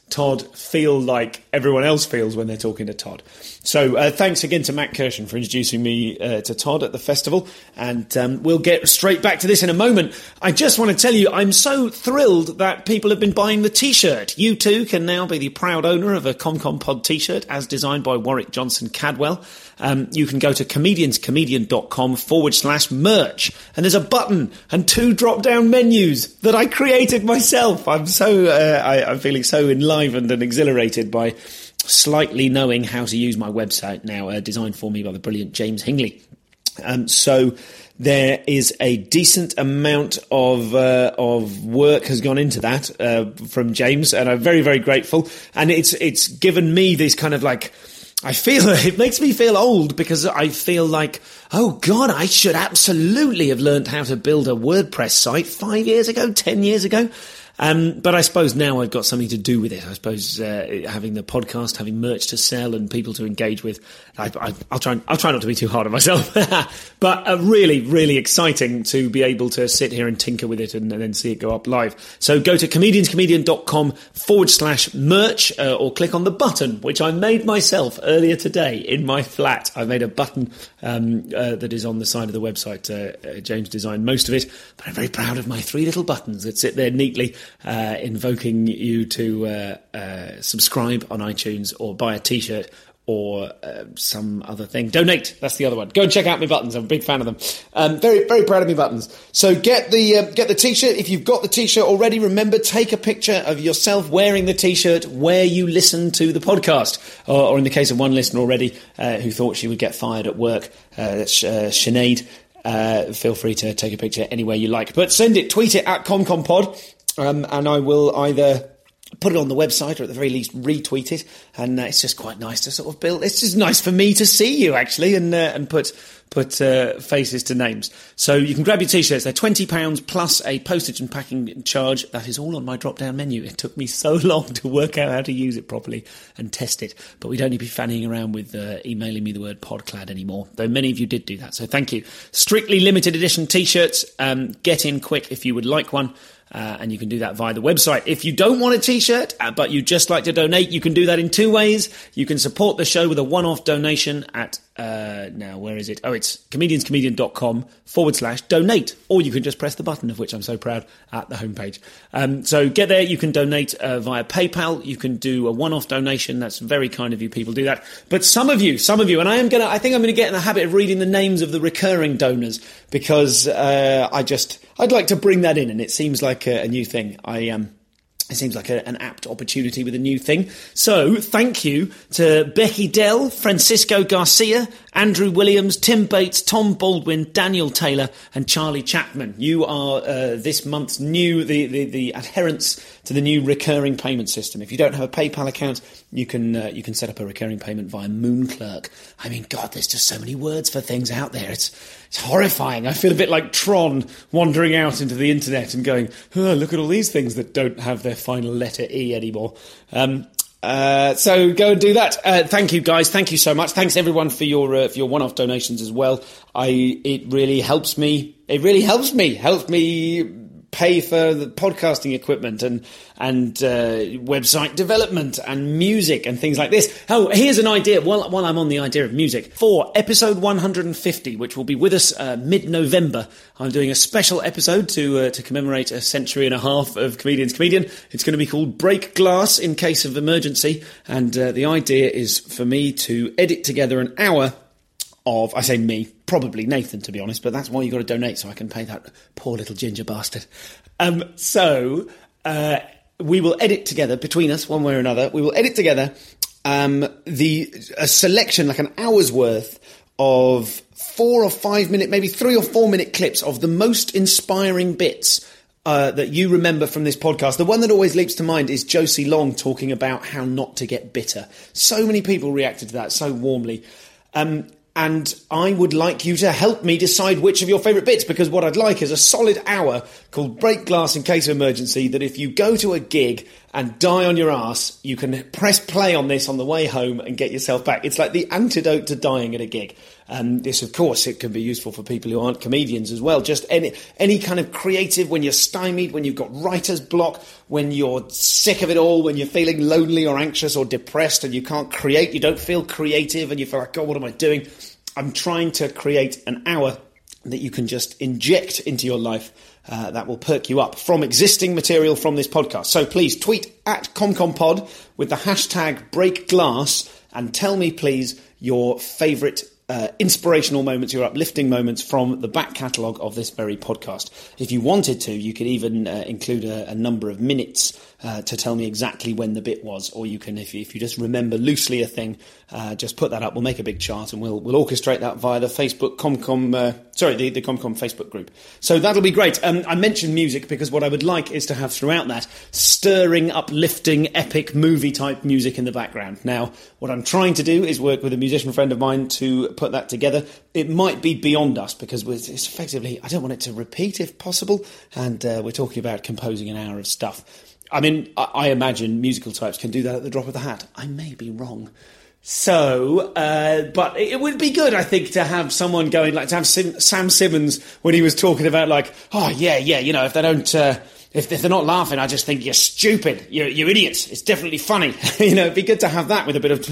Todd feel like everyone else feels when they're talking to Todd. So uh, thanks again to Matt Kirshen for introducing me uh, to Todd at the festival, and um, we'll get straight back to this in a moment. I just want to tell you I'm so thrilled that people have been buying the t-shirt. You too can now be the proud owner of a ComCom t-shirt as designed by Warwick Johnson Cadwell. Um, you can go to comedianscomedian.com forward slash merch, and there's a button and two drop-down menus that I created myself. I'm so uh, I, I'm feeling so enlivened and exhilarated by slightly knowing how to use my website now, uh, designed for me by the brilliant James Hingley. Um, so there is a decent amount of uh, of work has gone into that uh, from James, and I'm very, very grateful. And it's it's given me this kind of like, I feel, it makes me feel old because I feel like, oh God, I should absolutely have learned how to build a WordPress site five years ago, ten years ago. Um, but I suppose now I've got something to do with it. I suppose uh, having the podcast, having merch to sell and people to engage with, I, I, I'll try. I'll try not to be too hard on myself. But uh, really, really exciting to be able to sit here and tinker with it and, and then see it go up live. So go to comedianscomedian.com forward slash merch uh, or click on the button, which I made myself earlier today in my flat. I made a button um, uh, that is on the side of the website. Uh, uh, James designed most of it, but I'm very proud of my three little buttons that sit there neatly. Uh, invoking you to uh, uh, subscribe on iTunes or buy a t-shirt or uh, some other thing. Donate, that's the other one. Go and check out my buttons. I'm a big fan of them. Um, very, very proud of my buttons. So get the uh, get the t-shirt. If you've got the t-shirt already, remember, take a picture of yourself wearing the t-shirt where you listen to the podcast. Or, or in the case of one listener already uh, who thought she would get fired at work, uh, that's uh, Sinead. Uh, feel free to take a picture anywhere you like. But send it, tweet it at ComComPod. Um, and I will either put it on the website or at the very least retweet it. And uh, it's just quite nice to sort of build. It's just nice for me to see you actually and uh, and put put uh, faces to names. So you can grab your t-shirts. They're twenty pounds plus a postage and packing charge. That is all on my drop-down menu. It took me so long to work out how to use it properly and test it. But we don't need to be fanning around with uh, emailing me the word podclad anymore, though many of you did do that. So thank you. Strictly limited edition t-shirts. Um, get in quick if you would like one. Uh, and you can do that via the website. If you don't want a t-shirt, uh, but you'd just like to donate, you can do that in two ways. You can support the show with a one-off donation at, uh, now, where is it? Oh, it's comedianscomedian.com forward slash donate. Or you can just press the button, of which I'm so proud, at the homepage. Um, so get there. You can donate uh, via PayPal. You can do a one-off donation. That's very kind of you people do that. But some of you, some of you, and I am going to, I think I'm going to get in the habit of reading the names of the recurring donors because uh, I just, I'd like to bring that in, and it seems like a, a new thing. I um, it seems like a, an apt opportunity with a new thing. So thank you to Becky Dell, Francisco Garcia, Andrew Williams, Tim Bates, Tom Baldwin, Daniel Taylor, and Charlie Chapman. You are uh, this month's new, the, the, the adherents to the new recurring payment system. If you don't have a PayPal account, you can uh, you can set up a recurring payment via Moonclerk. I mean, God, there's just so many words for things out there. It's it's horrifying. I feel a bit like Tron wandering out into the internet and going, oh, look at all these things that don't have their final letter E anymore. Um, Uh, so go and do that. Uh, thank you, guys. Thank you so much. Thanks everyone for your uh, for your one-off donations as well. I it really helps me. It really helps me. Helps me pay for the podcasting equipment and and uh, website development and music and things like this. Oh, here's an idea. While while I'm on the idea of music, for episode one hundred fifty, which will be with us uh, mid-November, I'm doing a special episode to uh, to commemorate a century and a half of Comedians Comedian. It's going to be called Break Glass in Case of Emergency, and uh, the idea is for me to edit together an hour of, I say me, probably Nathan, to be honest, but that's why you've got to donate, so I can pay that poor little ginger bastard. Um, so uh, we will edit together, between us, one way or another, we will edit together um, the a selection, like an hour's worth of four or five minute, maybe three or four minute clips of the most inspiring bits uh, that you remember from this podcast. The one that always leaps to mind is Josie Long talking about how not to get bitter. So many people reacted to that so warmly. Um, And I would like you to help me decide which of your favourite bits, because what I'd like is a solid hour called Break Glass in Case of Emergency, that if you go to a gig and die on your ass, you can press play on this on the way home and get yourself back. It's like the antidote to dying at a gig. Um, this, of course, it can be useful for people who aren't comedians as well. Just any any kind of creative, when you're stymied, when you've got writer's block, when you're sick of it all, when you're feeling lonely or anxious or depressed and you can't create, you don't feel creative and you feel like, God, what am I doing? I'm trying to create an hour that you can just inject into your life uh, that will perk you up from existing material from this podcast. So please tweet at ComComPod with the hashtag BreakGlass and tell me, please, your favourite Uh, inspirational moments, your uplifting moments from the back catalogue of this very podcast. If you wanted to, you could even uh, include a, a number of minutes uh, to tell me exactly when the bit was, or you can, if you, if you just remember loosely a thing, uh, just put that up. We'll make a big chart and we'll we'll orchestrate that via the Facebook ComCom, uh, sorry, the, the ComCom Facebook group. So that'll be great. Um, I mentioned music because what I would like is to have throughout that stirring, uplifting, epic movie type music in the background. Now, what I'm trying to do is work with a musician friend of mine to put that together. It might be beyond us because it's effectively, I don't want it to repeat if possible, and uh, we're talking about composing an hour of stuff. I mean, I, I imagine musical types can do that at the drop of the hat. I may be wrong. So, uh, but it would be good, I think, to have someone going, like to have Sim- Sam Simmons when he was talking about like, oh yeah, yeah, you know, if they don't, uh, if, if they're not laughing, I just think you're stupid, you're, you're idiots, it's definitely funny. You know, it'd be good to have that with a bit of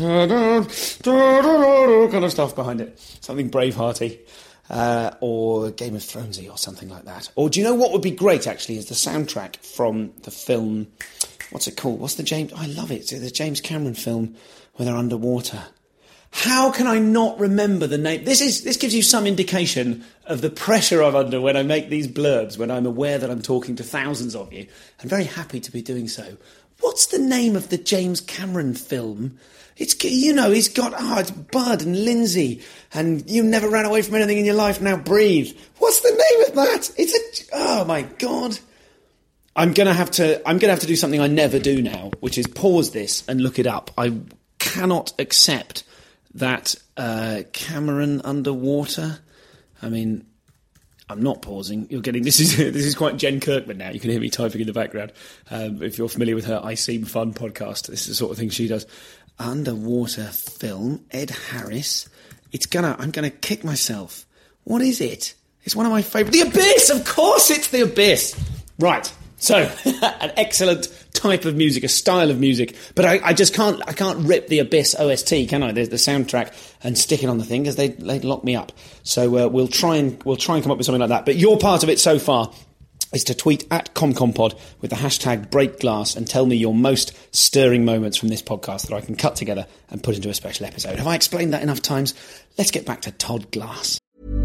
kind of stuff behind it. Something Bravehearty, uh, or Game of Thronesy or something like that. Or do you know what would be great, actually, is the soundtrack from the film, what's it called? What's the James, I love it, the James Cameron film where they're underwater. How can I not remember the name? This is this gives you some indication of the pressure I'm under when I make these blurbs, when I'm aware that I'm talking to thousands of you. I'm very happy to be doing so. What's the name of the James Cameron film? It's, you know, he's got, oh, it's Bud and Lindsay, and You Never Ran Away From Anything in Your Life, Now Breathe. What's the name of that? It's a, oh my God. I'm going to have to, I'm going to have to do something I never do now, which is pause this and look it up. I cannot accept that uh, Cameron underwater. I mean, I'm not pausing. You're getting this is this is quite Jen Kirkman now. You can hear me typing in the background. Um, if you're familiar with her I Seem Fun podcast, this is the sort of thing she does. Underwater film. Ed Harris. It's gonna. I'm gonna kick myself. What is it? It's one of my favourite. The Abyss. Of course, it's The Abyss. Right. So, an excellent type of music, a style of music, but I, I just can't, I can't rip the Abyss O S T, can I? The, the soundtrack, and stick it on the thing because they they'd lock me up. So uh, we'll try and we'll try and come up with something like that. But your part of it so far is to tweet at ComComPod with the hashtag BreakGlass and tell me your most stirring moments from this podcast that I can cut together and put into a special episode. Have I explained that enough times? Let's get back to Todd Glass.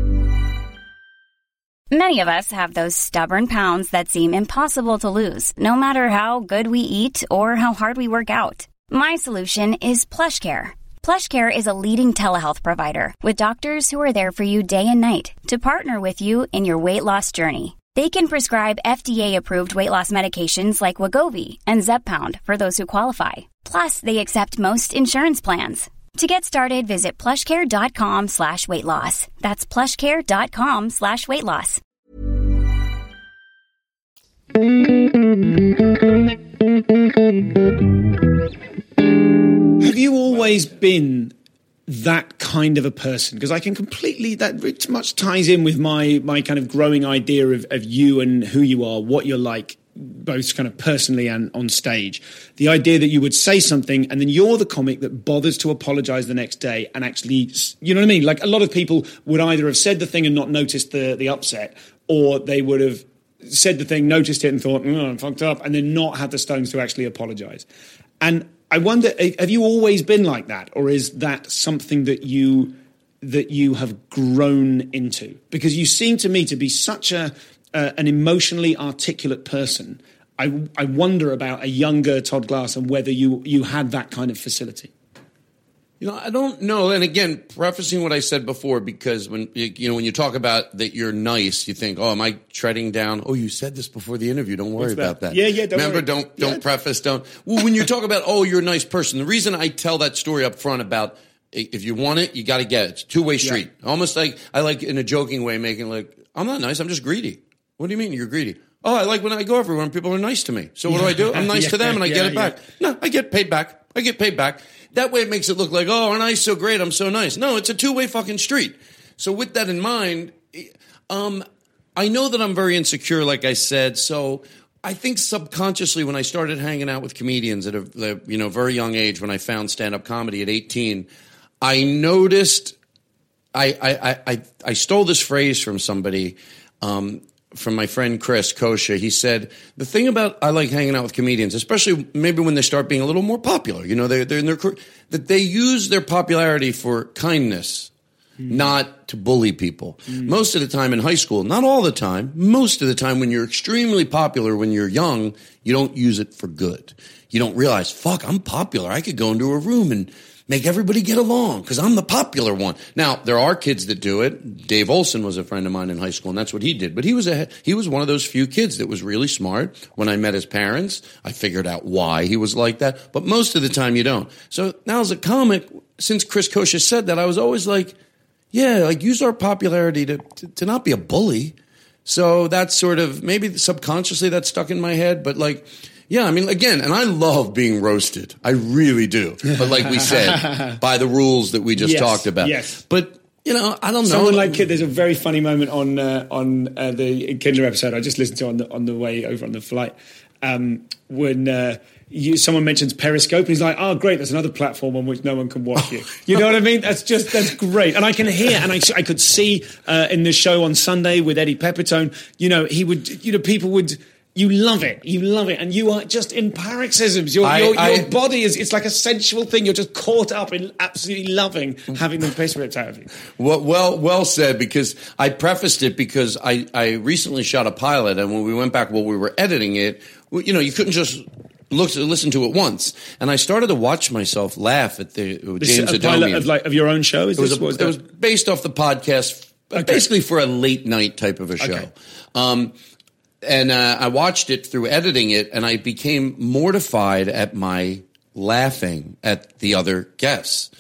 Many of us have those stubborn pounds that seem impossible to lose, no matter how good we eat or how hard we work out. My solution is PlushCare. PlushCare is a leading telehealth provider with doctors who are there for you day and night to partner with you in your weight loss journey. They can prescribe F D A-approved weight loss medications like Wegovy and Zepbound for those who qualify. Plus, they accept most insurance plans. To get started, visit plushcare.com slash weight loss. That's plushcare.com slash weight loss. Have you always been that kind of a person? Because I can completely, that very much ties in with my my kind of growing idea of, of you and who you are, what you're like, both kind of personally and on stage. The idea that you would say something and then you're the comic that bothers to apologise the next day and actually, you know what I mean? Like a lot of people would either have said the thing and not noticed the, the upset, or they would have said the thing, noticed it and thought, oh, I'm fucked up, and then not had the stones to actually apologise. And I wonder, have you always been like that? Or is that something that you that you have grown into? Because you seem to me to be such a Uh, an emotionally articulate person. I, I wonder about a younger Todd Glass and whether you, you had that kind of facility. You know, I don't know. And again, prefacing what I said before, because when you know when you talk about that you're nice, you think, oh, am I treading down? Oh, you said this before the interview. Don't worry about that. Yeah, yeah. Don't Remember, worry. don't don't yeah. preface. Don't. Well, when you talk about, oh, you're a nice person. The reason I tell that story up front about if you want it, you got to get it. It's a two way street. Yeah. Almost like I like in a joking way, making like I'm not nice. I'm just greedy. What do you mean you're greedy? Oh, I like when I go everywhere and people are nice to me. So what do I do? I'm nice Yeah, to them and I yeah, get it yeah. back. No, I get paid back. I get paid back. That way it makes it look like, oh, aren't I so great? I'm so nice. No, it's a two-way fucking street. So with that in mind, um, I know that I'm very insecure, like I said. So I think subconsciously when I started hanging out with comedians at a you know very young age, when I found stand-up comedy at eighteen, I noticed I I I, I stole this phrase from somebody. Um, from my friend Chris Kosha. He said, the thing about I like hanging out with comedians, especially maybe when they start being a little more popular, you know, they're, they're in their career, that they use their popularity for kindness, mm. not to bully people. Mm. Most of the time in high school, not all the time, most of the time when you're extremely popular, when you're young, you don't use it for good. You don't realize, fuck, I'm popular. I could go into a room and make everybody get along because I'm the popular one. Now, there are kids that do it. Dave Olson was a friend of mine in high school, and that's what he did. But he was a he was one of those few kids that was really smart. When I met his parents, I figured out why he was like that. But most of the time, you don't. So now as a comic, since Chris Kosha said that, I was always like, yeah, like use our popularity to, to, to not be a bully. So that's sort of, maybe subconsciously that's stuck in my head, but like, yeah, I mean, again, and I love being roasted. I really do. But like we said, by the rules that we just yes, talked about. Yes. But, you know, I don't know. Someone like Kid, there's a very funny moment on uh, on uh, the Kindler episode I just listened to on the on the way over on the flight um, when uh, you, someone mentions Periscope and he's like, oh, great, there's another platform on which no one can watch you. You know what I mean? That's just, that's great. And I can hear, and I, I could see uh, in the show on Sunday with Eddie Pepitone, you know, he would, you know, people would... You love it. You love it. And you are just in paroxysms. Your, I, your, your I, body is, it's like a sensual thing. You're just caught up in absolutely loving having the piss ripped out of you. Well, well, well said, because I prefaced it because I, I recently shot a pilot, and when we went back while we were editing it, you know, you couldn't just look to listen to it once. And I started to watch myself laugh at the uh, James Adomian. Pilot of, like, of your own show? Is it, this, was a, was it was based off the podcast, okay. basically for a late night type of a show. Okay. Um, And uh, I watched it through editing it, and I became mortified at my laughing at the other guests.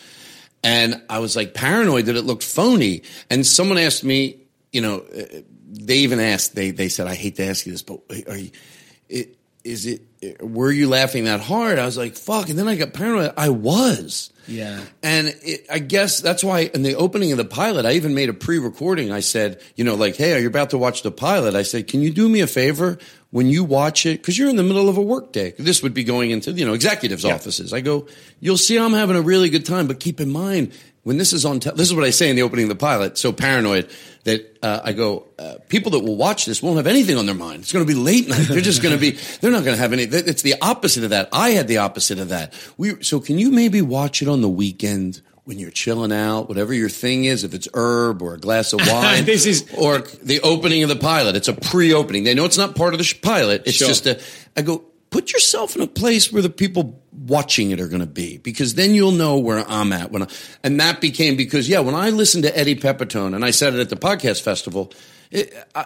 And I was like paranoid that it looked phony. And someone asked me, you know, they even asked, they they said, I hate to ask you this, but are you, it, is it, were you laughing that hard? I was like, fuck. And then I got paranoid. I was. Yeah. And it, I guess that's why in the opening of the pilot, I even made a pre-recording. I said, you know, like, hey, are you about to watch the pilot? I said, can you do me a favor when you watch it? Because you're in the middle of a work day. This would be going into, you know, executives' yeah. offices. I go, you'll see I'm having a really good time, but keep in mind, when this is on, te- this is what I say in the opening of the pilot, so paranoid that uh, I go, uh, people that will watch this won't have anything on their mind. It's going to be late night. They're just going to be, they're not going to have any, it's the opposite of that. I had the opposite of that. We, so can you maybe watch it on the weekend when you're chilling out, whatever your thing is, if it's herb or a glass of wine, this is or the opening of the pilot. It's a pre-opening. They know it's not part of the sh- pilot. It's sure. just a, I go, put yourself in a place where the people watching it are going to be, because then you'll know where I'm at. When I, and that became because, yeah, when I listened to Eddie Pepitone, and I said it at the podcast festival, it, I,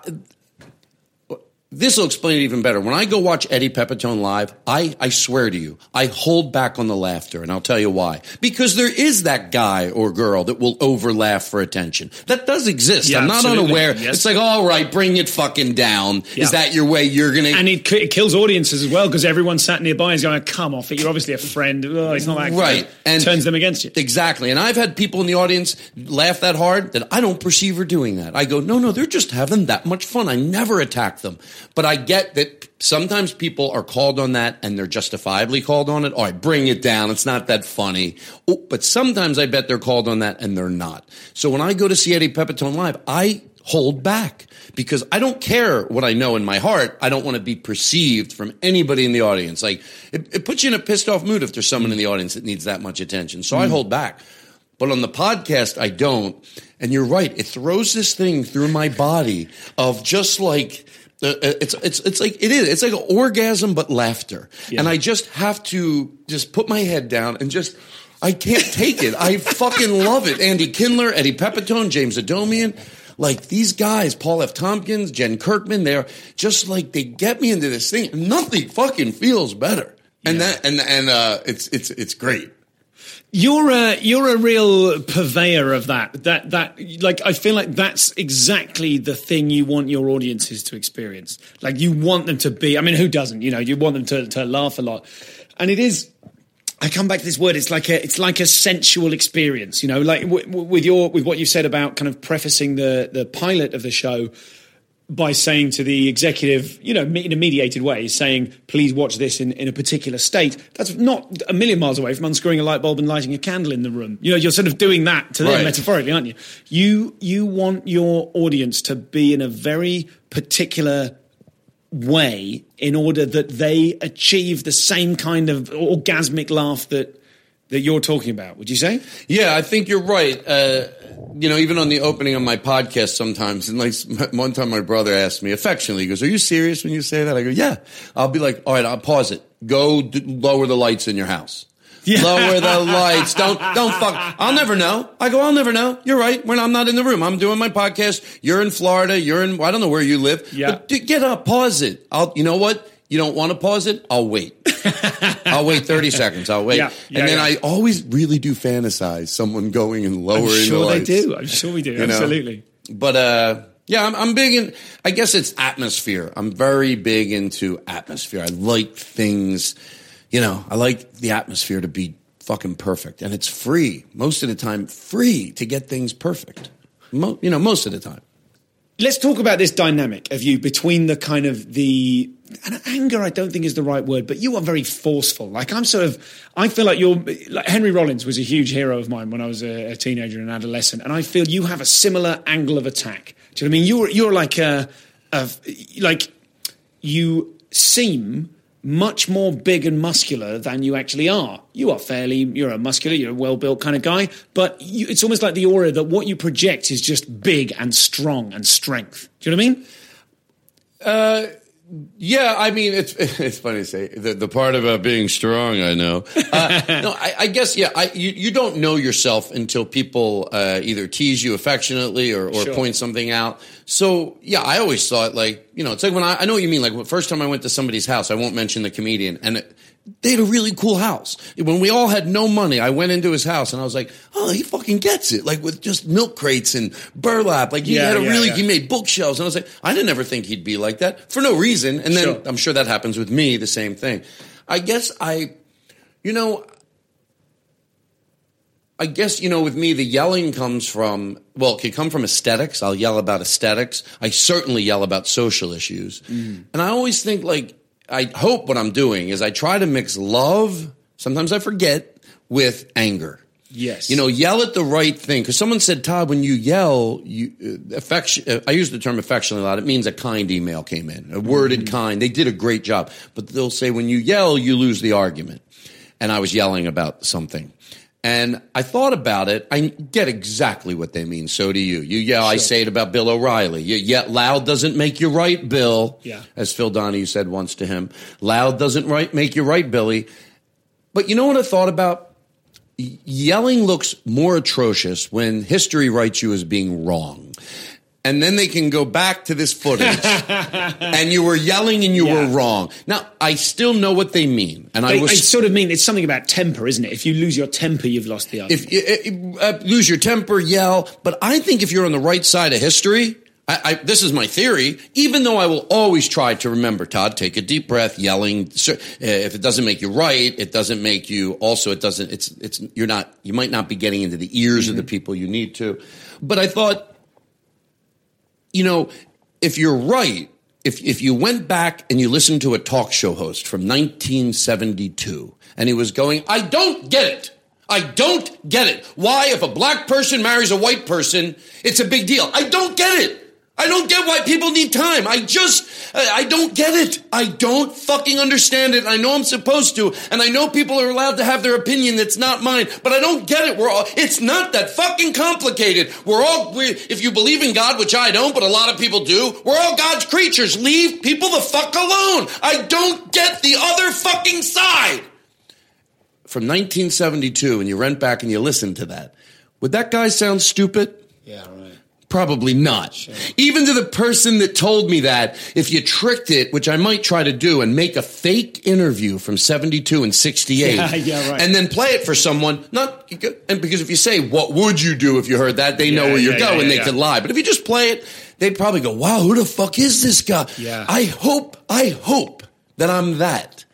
this will explain it even better. When I go watch Eddie Pepitone live, I, I swear to you, I hold back on the laughter, and I'll tell you why. Because there is that guy or girl that will over laugh for attention. That does exist. Yeah, I'm not absolutely. unaware. Yes. It's like, all right, bring it fucking down. Yeah. Is that your way you're going to... And it, it kills audiences as well, because everyone sat nearby is going, come off it. You're obviously a friend. Oh, it's not that right. And turns them against you. Exactly. And I've had people in the audience laugh that hard that I don't perceive her doing that. I go, no, no, they're just having that much fun. I never attack them. But I get that sometimes people are called on that, and they're justifiably called on it. All right, bring it down. It's not that funny. Oh, but sometimes I bet they're called on that, and they're not. So when I go to see Eddie Pepitone live, I hold back because I don't care what I know in my heart. I don't want to be perceived from anybody in the audience. Like, it, it puts you in a pissed off mood if there's someone in the audience that needs that much attention. So mm. I hold back. But on the podcast, I don't. And you're right. It throws this thing through my body of just like... Uh, it's it's it's like it is. It's like an orgasm, but laughter. Yeah. And I just have to just put my head down and just I can't take it. I fucking love it. Andy Kindler, Eddie Pepitone, James Adomian, like these guys, Paul F. Tompkins, Jen Kirkman. They're just like they get me into this thing. Nothing fucking feels better. And yeah. that and and uh, it's it's it's great. You're a you're a real purveyor of that. That that like I feel like that's exactly the thing you want your audiences to experience. Like you want them to be. I mean, who doesn't? You know, you want them to to laugh a lot, and it is. I come back to this word. It's like a it's like a sensual experience. You know, like w- w- with your with what you said about kind of prefacing the the pilot of the show by saying to the executive, you know, in a mediated way, saying, please watch this in, in a particular state. That's not a million miles away from unscrewing a light bulb and lighting a candle in the room. You know, you're sort of doing that to them right. metaphorically, aren't you? You you want your audience to be in a very particular way in order that they achieve the same kind of orgasmic laugh that that you're talking about, would you say? Yeah, I think you're right. Uh, you know, even on the opening of my podcast sometimes, and like one time my brother asked me affectionately, he goes, are you serious when you say that? I go, yeah. I'll be like, all right, I'll pause it. Go d- lower the lights in your house. Yeah. Lower the lights. Don't, don't fuck. I'll never know. I go, I'll never know. You're right. When I'm not in the room, I'm doing my podcast. You're in Florida. You're in, I don't know where you live. Yeah. But d- get up, pause it. I'll, you know what? You don't want to pause it? I'll wait. I'll wait thirty seconds. I'll wait. Yeah, yeah, and then yeah. I always really do fantasize someone going and lowering I'm sure the lights. they do. I'm sure we do. You know? Absolutely. But, uh, yeah, I'm, I'm big in, I guess it's atmosphere. I'm very big into atmosphere. I like things, you know, I like the atmosphere to be fucking perfect. And it's free. Most of the time, free to get things perfect. Mo- you know, most of the time. Let's talk about this dynamic of you between the kind of the and anger. I don't think is the right word, but you are very forceful. Like I'm sort of, I feel like you're like Henry Rollins was a huge hero of mine when I was a, a teenager and adolescent, and I feel you have a similar angle of attack. Do you know what I mean? You're you're like a, a like you seem much more big and muscular than you actually are. You are fairly, you're a muscular, you're a well-built kind of guy, but you, it's almost like the aura that what you project is just big and strong and strength. Do you know what I mean? Uh, yeah, I mean, it's it's funny to say the, the part about being strong. I know. Uh, no, I, I guess yeah. I you, you don't know yourself until people uh, either tease you affectionately or, or Sure. point something out. So yeah, I always thought like you know it's like when I, I know what you mean. Like the first time I went to somebody's house, I won't mention the comedian, and it, they had a really cool house. When we all had no money, I went into his house and I was like, oh, he fucking gets it. Like with just milk crates and burlap. Like he Yeah, had a yeah, really, yeah. he made bookshelves. And I was like, I didn't ever think he'd be like that for no reason. And then Sure. I'm sure that happens with me, the same thing. I guess I, you know, I guess, you know, with me, the yelling comes from, well, it could come from aesthetics. I'll yell about aesthetics. I certainly yell about social issues. Mm. And I always think like, I hope what I'm doing is I try to mix love, sometimes I forget, with anger. Yes. You know, yell at the right thing. Because someone said, Todd, when you yell, you uh, affection. Uh, I use the term affectionately a lot. It means a kind email came in, a worded mm-hmm. kind. They did a great job. But they'll say when you yell, you lose the argument. And I was yelling about something. And I thought about it. I get exactly what they mean. So do you. You yell. Sure. I say it about Bill O'Reilly. You yell. Loud doesn't make you right, Bill. Yeah. As Phil Donahue said once to him. Loud doesn't right, make you right, Billy. But you know what I thought about? Yelling looks more atrocious when history writes you as being wrong. And then they can go back to this footage and you were yelling and you yeah. were wrong. Now, I still know what they mean. And they, I was I sort of mean it's something about temper, isn't it? If you lose your temper, you've lost the argument. If you uh, lose your temper, yell. But I think if you're on the right side of history, I, I, this is my theory, even though I will always try to remember, Todd, take a deep breath, yelling. Uh, if it doesn't make you right, it doesn't make you also, it doesn't, it's, it's, you're not, you might not be getting into the ears mm-hmm. of the people you need to. But I thought, you know, if you're right, if if you went back and you listened to a talk show host from nineteen seventy-two and he was going, I don't get it. I don't get it. Why, if a black person marries a white person, it's a big deal. I don't get it. I don't get why people need time. I just, I don't get it. I don't fucking understand it. I know I'm supposed to, and I know people are allowed to have their opinion that's not mine, but I don't get it. We're all, it's not that fucking complicated. We're all, we, if you believe in God, which I don't, but a lot of people do, we're all God's creatures. Leave people the fuck alone. I don't get the other fucking side. From nineteen seventy-two, and you went back and you listened to that, would that guy sound stupid? Yeah, right. Probably not. Sure. Even to the person that told me that, if you tricked it, which I might try to do, and make a fake interview from seventy-two and sixty-eight, yeah, yeah, right. and then play it for someone, not and because if you say, what would you do if you heard that, they know yeah, where you're yeah, going, yeah, yeah, they yeah. could lie. But if you just play it, they'd probably go, wow, who the fuck is this guy? Yeah. I hope, I hope that I'm that.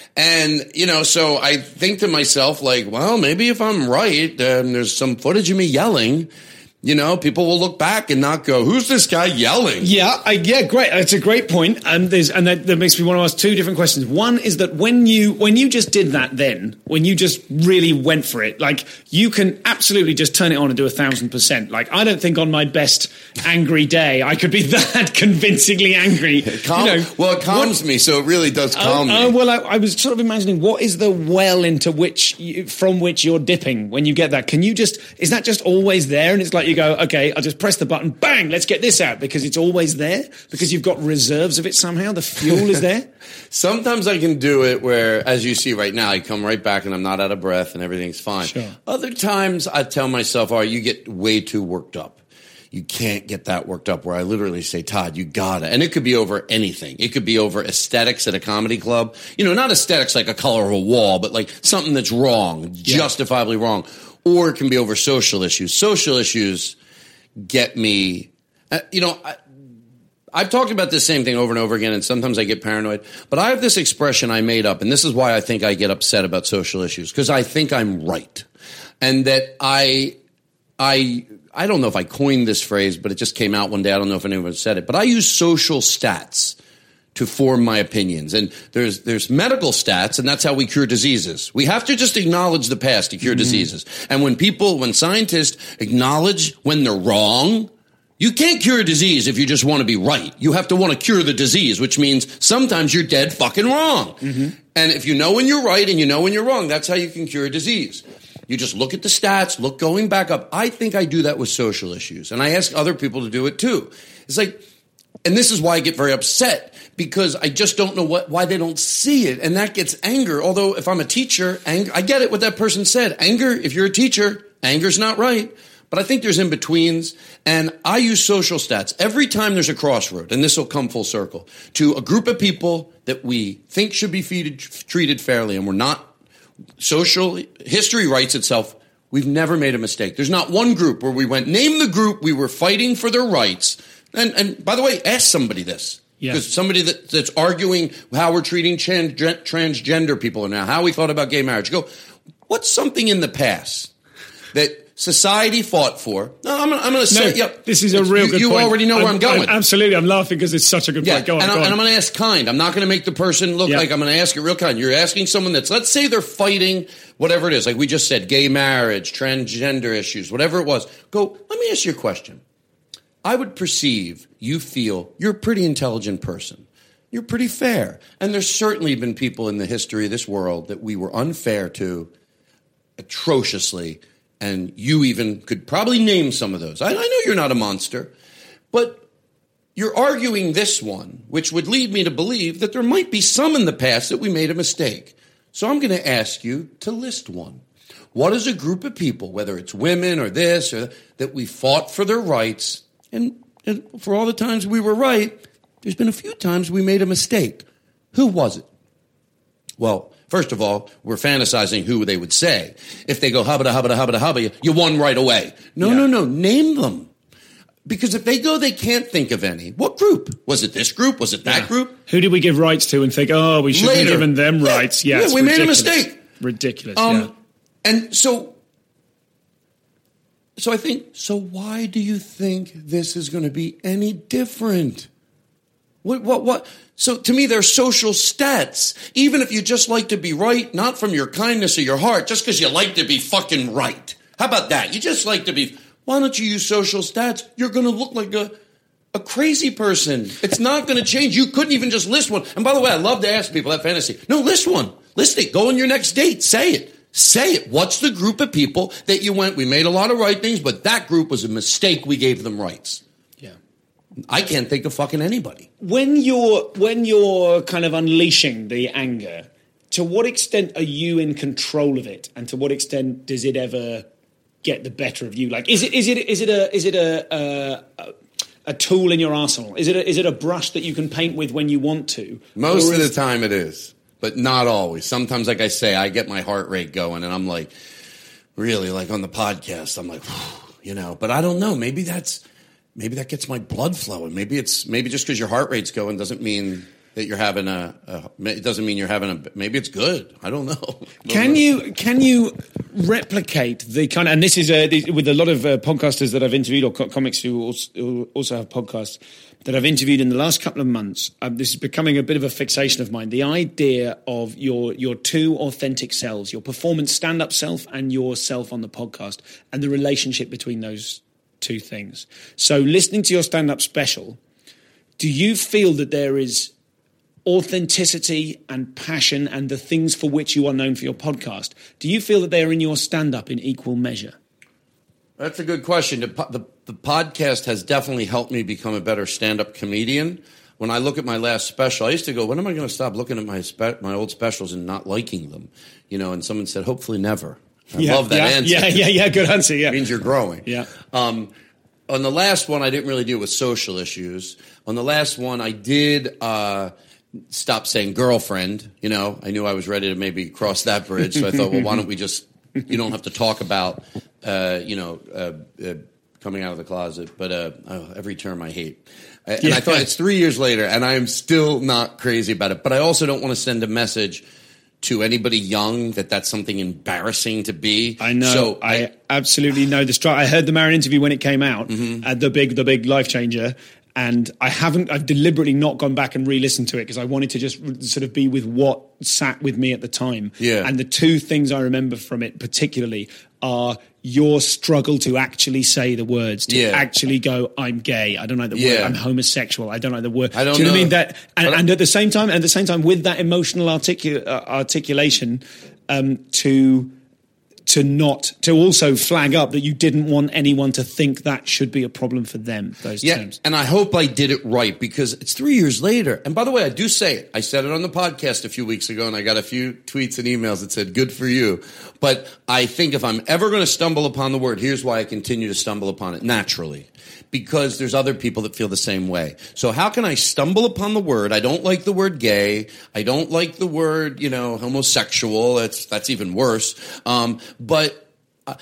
And, you know, so I think to myself, like, well, maybe if I'm right, and there's some footage of me yelling, you know, people will look back and not go, who's this guy yelling? Yeah, I, yeah, great. It's a great point. And there's, and that, that makes me want to ask two different questions. One is that when you, when you just did that then, when you just really went for it, like, you can absolutely just turn it on and do a thousand percent. Like, I don't think on my best angry day, I could be that convincingly angry. It calm, you know, well, it calms what, me, so it really does calm uh, me. Uh, well, I, I was sort of imagining, what is the well into which, you, from which you're dipping when you get that? Can you just, is that just always there? And it's like, you go, okay, I'll just press the button, bang, let's get this out, because it's always there, because you've got reserves of it somehow, the fuel is there. Sometimes I can do it where, as you see right now, I come right back and I'm not out of breath and everything's fine. Sure. Other times I tell myself, oh, you get way too worked up. You can't get that worked up, where I literally say, Todd, you gotta. And it could be over anything. It could be over aesthetics at a comedy club. You know, not aesthetics like a color of a wall, but like something that's wrong, yeah. justifiably wrong. Or it can be over social issues. Social issues get me, uh, you know, I, I've talked about this same thing over and over again, and sometimes I get paranoid. But I have this expression I made up, and this is why I think I get upset about social issues, because I think I'm right. And that I, I, I don't know if I coined this phrase, but it just came out one day. I don't know if anyone said it, but I use social stats to form my opinions. And there's there's medical stats, and that's how we cure diseases. We have to just acknowledge the past to cure mm-hmm. diseases. And when people, when scientists acknowledge when they're wrong, you can't cure a disease if you just want to be right. You have to want to cure the disease, which means sometimes you're dead fucking wrong. Mm-hmm. And if you know when you're right and you know when you're wrong, that's how you can cure a disease. You just look at the stats, look going back up. I think I do that with social issues. And I ask other people to do it too. It's like, and this is why I get very upset, because I just don't know what, why they don't see it. And that gets anger. Although if I'm a teacher, anger, I get it what that person said. Anger, if you're a teacher, anger's not right. But I think there's in-betweens. And I use social stats every time there's a crossroad, and this will come full circle, to a group of people that we think should be feeded, treated fairly, and we're not. Social history writes itself. We've never made a mistake. There's not one group where we went, name the group we were fighting for their rights. And, and by the way, ask somebody this. Because yeah. somebody that, that's arguing how we're treating trans, transgender people now, how we thought about gay marriage. Go, what's something in the past that society fought for? No, I'm, I'm going to say, no, yeah, this is a real you, good you point. You already know I'm, where I'm going. I'm, absolutely. I'm laughing because it's such a good yeah, point. Go on, and, go I'm, on. and I'm going to ask kind. I'm not going to make the person look yeah. like I'm going to ask it real kind. You're asking someone that's, let's say they're fighting whatever it is, like we just said, gay marriage, transgender issues, whatever it was. Go, let me ask you a question. I would perceive, you feel, you're a pretty intelligent person. You're pretty fair. And there's certainly been people in the history of this world that we were unfair to atrociously. And you even could probably name some of those. I, I know you're not a monster, but you're arguing this one, which would lead me to believe that there might be some in the past that we made a mistake. So I'm going to ask you to list one. What is a group of people, whether it's women or this, or that we fought for their rights, and, and for all the times we were right, there's been a few times we made a mistake. Who was it? Well, first of all, we're fantasizing who they would say. If they go hubba hubba hubba hubba, you won right away. No, yeah. no, no. Name them. Because if they go, they can't think of any. What group? Was it this group? Was it that yeah. group? Who did we give rights to and think, oh, we shouldn't Later. have given them yeah. rights? Yeah, yeah we ridiculous. made a mistake. Ridiculous, um, yeah. And so, so I think, so why do you think this is going to be any different? What, what, what? So to me, they're social stats. Even if you just like to be right, not from your kindness of your heart, just because you like to be fucking right. How about that? You just like to be, why don't you use social stats? You're going to look like a, a crazy person. It's not going to change. You couldn't even just list one. And by the way, I love to ask people that fantasy. No, list one. List it. Go on your next date. Say it. Say it. What's the group of people that you went, we made a lot of right things, but that group was a mistake. We gave them rights. Yeah. I can't think of fucking anybody. When you're when you're kind of unleashing the anger, to what extent are you in control of it? And to what extent does it ever get the better of you? Like, is it is it is it a is it a a, a tool in your arsenal? Is it a, is it a brush that you can paint with when you want to? Most or of is- the time it is, but not always. Sometimes, like I say, I get my heart rate going, and I'm like, really, like on the podcast, I'm like, you know. But I don't know. Maybe that's maybe that gets my blood flowing. Maybe it's maybe just because your heart rate's going doesn't mean that you're having a, a. It doesn't mean you're having a. Maybe it's good. I don't know. Can you can you replicate the kind of, and this is a, with a lot of uh, podcasters that I've interviewed, or co- comics who also, who also have podcasts that I've interviewed in the last couple of months. Um, this is becoming a bit of a fixation of mine. The idea of your your two authentic selves, your performance stand-up self and your self on the podcast, and the relationship between those two things. So listening to your stand-up special, do you feel that there is authenticity and passion and the things for which you are known for your podcast, do you feel that they are in your stand-up in equal measure? That's a good question. The, the, the podcast has definitely helped me become a better stand-up comedian. When I look at my last special, I used to go, when am I going to stop looking at my spe- my old specials and not liking them? You know, and someone said, hopefully never. I yeah, love that yeah, answer. Yeah, yeah, yeah, good answer, yeah. It means you're growing. Yeah. Um, on the last one, I didn't really deal with social issues. On the last one, I did... Uh, Stop saying girlfriend, you know. I knew I was ready to maybe cross that bridge, so I thought, well, why don't we just, you don't have to talk about, uh, you know, uh, uh, coming out of the closet, but uh, oh, every term I hate. And yeah. I thought it's three years later, and I am still not crazy about it. But I also don't want to send a message to anybody young that that's something embarrassing to be. I know. So I, I absolutely know the struggle. I heard the Maron interview when it came out, mm-hmm. uh, the big, the big life changer. And I haven't, I've deliberately not gone back and re-listened to it because I wanted to just sort of be with what sat with me at the time. Yeah. And the two things I remember from it particularly are your struggle to actually say the words, to yeah. actually go, I'm gay, I don't like the yeah. word, I'm homosexual, I don't like the word. I don't Do you know, know what I mean? That, and, I and at the same time, at the same time, with that emotional articul- uh, articulation, um, to... to not, to also flag up that you didn't want anyone to think that should be a problem for them, those yeah, terms. And I hope I did it right because it's three years later. And by the way, I do say it. I said it on the podcast a few weeks ago and I got a few tweets and emails that said, good for you. But I think if I'm ever going to stumble upon the word, here's why I continue to stumble upon it naturally. Because there's other people that feel the same way. So how can I stumble upon the word? I don't like the word gay. I don't like the word, you know, homosexual. That's that's even worse. Um, but uh,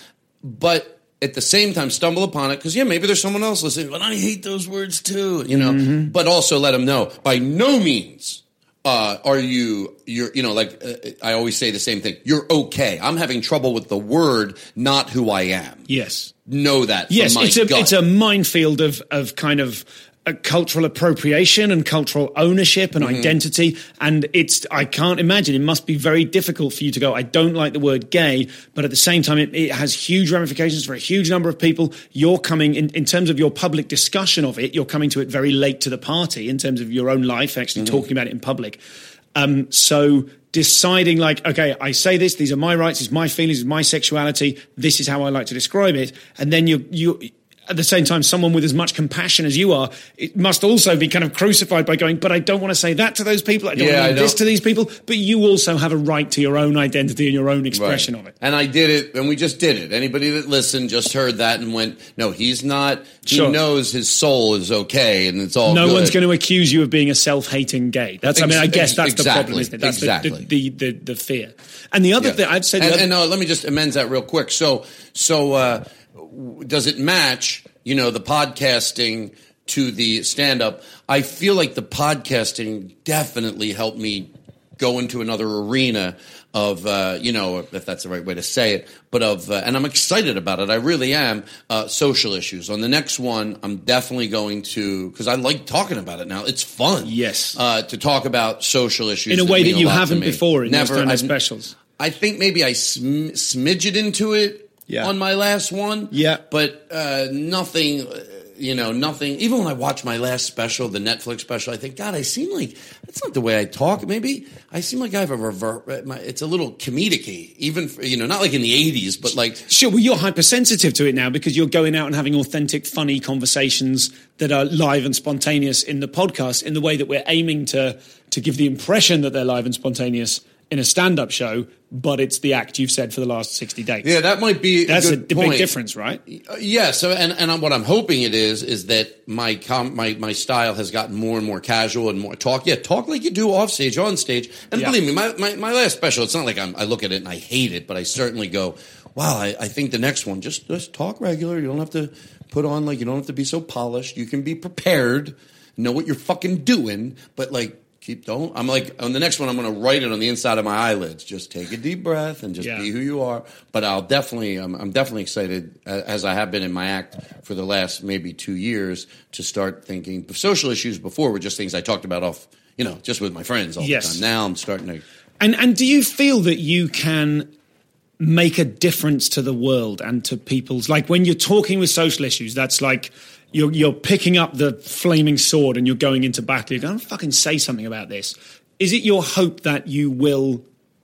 but at the same time, stumble upon it because yeah, maybe there's someone else listening. But I hate those words too, you know. Mm-hmm. But also let them know by no means. Uh, are you, you're, you know, like uh, I always say the same thing. You're okay. I'm having trouble with the word, not who I am. Yes. Know that. Yes, from my it's a gut. it's a minefield of of kind of a cultural appropriation and cultural ownership and mm-hmm. identity, and it's I can't imagine it must be very difficult for you to go, I don't like the word gay, but at the same time it, it has huge ramifications for a huge number of people. You're coming in, in terms of your public discussion of it, you're coming to it very late to the party in terms of your own life, actually mm-hmm. talking about it in public. Um, so deciding like, okay, I say this, these are my rights, it's my feelings, it's my sexuality, this is how I like to describe it. And then you, you, at the same time, someone with as much compassion as you are, it must also be kind of crucified by going, but I don't want to say that to those people. I don't yeah, want to do I this to these people. But you also have a right to your own identity and your own expression right. of it. And I did it, and we just did it. Anybody that listened just heard that and went, no, he's not, he sure. knows his soul is okay and it's all no good. one's going to accuse you of being a self-hating gay. That's, I mean, I guess that's exactly. the problem, isn't it? That's exactly. the, the, the, the, the fear. And the other yeah. thing, I'd say... The and, other, and no, let me just amend that real quick. So, so uh, does it match... you know, the podcasting to the stand-up? I feel like the podcasting definitely helped me go into another arena of, uh, you know, if that's the right way to say it, but of, uh, and I'm excited about it. I really am, uh, social issues. On the next one, I'm definitely going to, because I like talking about it now. It's fun. Yes. Uh, to talk about social issues. In a way that, that you haven't me. before in Never, your stand-up I've, specials. I think maybe I sm- smidged into it. Yeah. On my last one. Yeah. But uh, nothing, uh, you know, nothing. Even when I watch my last special, the Netflix special, I think, God, I seem like, that's not the way I talk. Maybe I seem like I have a revert. It's a little comedic-y, even, for, you know, not like in the eighties, but like. Sure, well, you're hypersensitive to it now because you're going out and having authentic, funny conversations that are live and spontaneous in the podcast in the way that we're aiming to to give the impression that they're live and spontaneous in a stand-up show, but it's the act you've said for the last sixty days. Yeah, that might be That's a, a, good a point. big difference, right? Uh, yeah, so, and, and what I'm hoping it is, is that my, com- my my style has gotten more and more casual and more talk. Yeah, talk like you do off stage, on stage. And Yeah. believe me, my, my, my last special, it's not like I'm, I look at it and I hate it, but I certainly go, wow, I, I think the next one, just, just talk regular. You don't have to put on, like, you don't have to be so polished. You can be prepared, know what you're fucking doing, but, like, keep don't. I'm like, on the next one, I'm going to write it on the inside of my eyelids. Just take a deep breath and just Yeah. be who you are. But I'll definitely, I'm, I'm definitely excited, uh, as I have been in my act for the last maybe two years, to start thinking. Social issues before were just things I talked about off, you know, just with my friends all Yes. the time. Now I'm starting to. And and do you feel that you can make a difference to the world and to people's, like when you're talking with social issues, that's like you're you're picking up the flaming sword and you're going into battle, you're going, fucking say something about this. Is it your hope that you will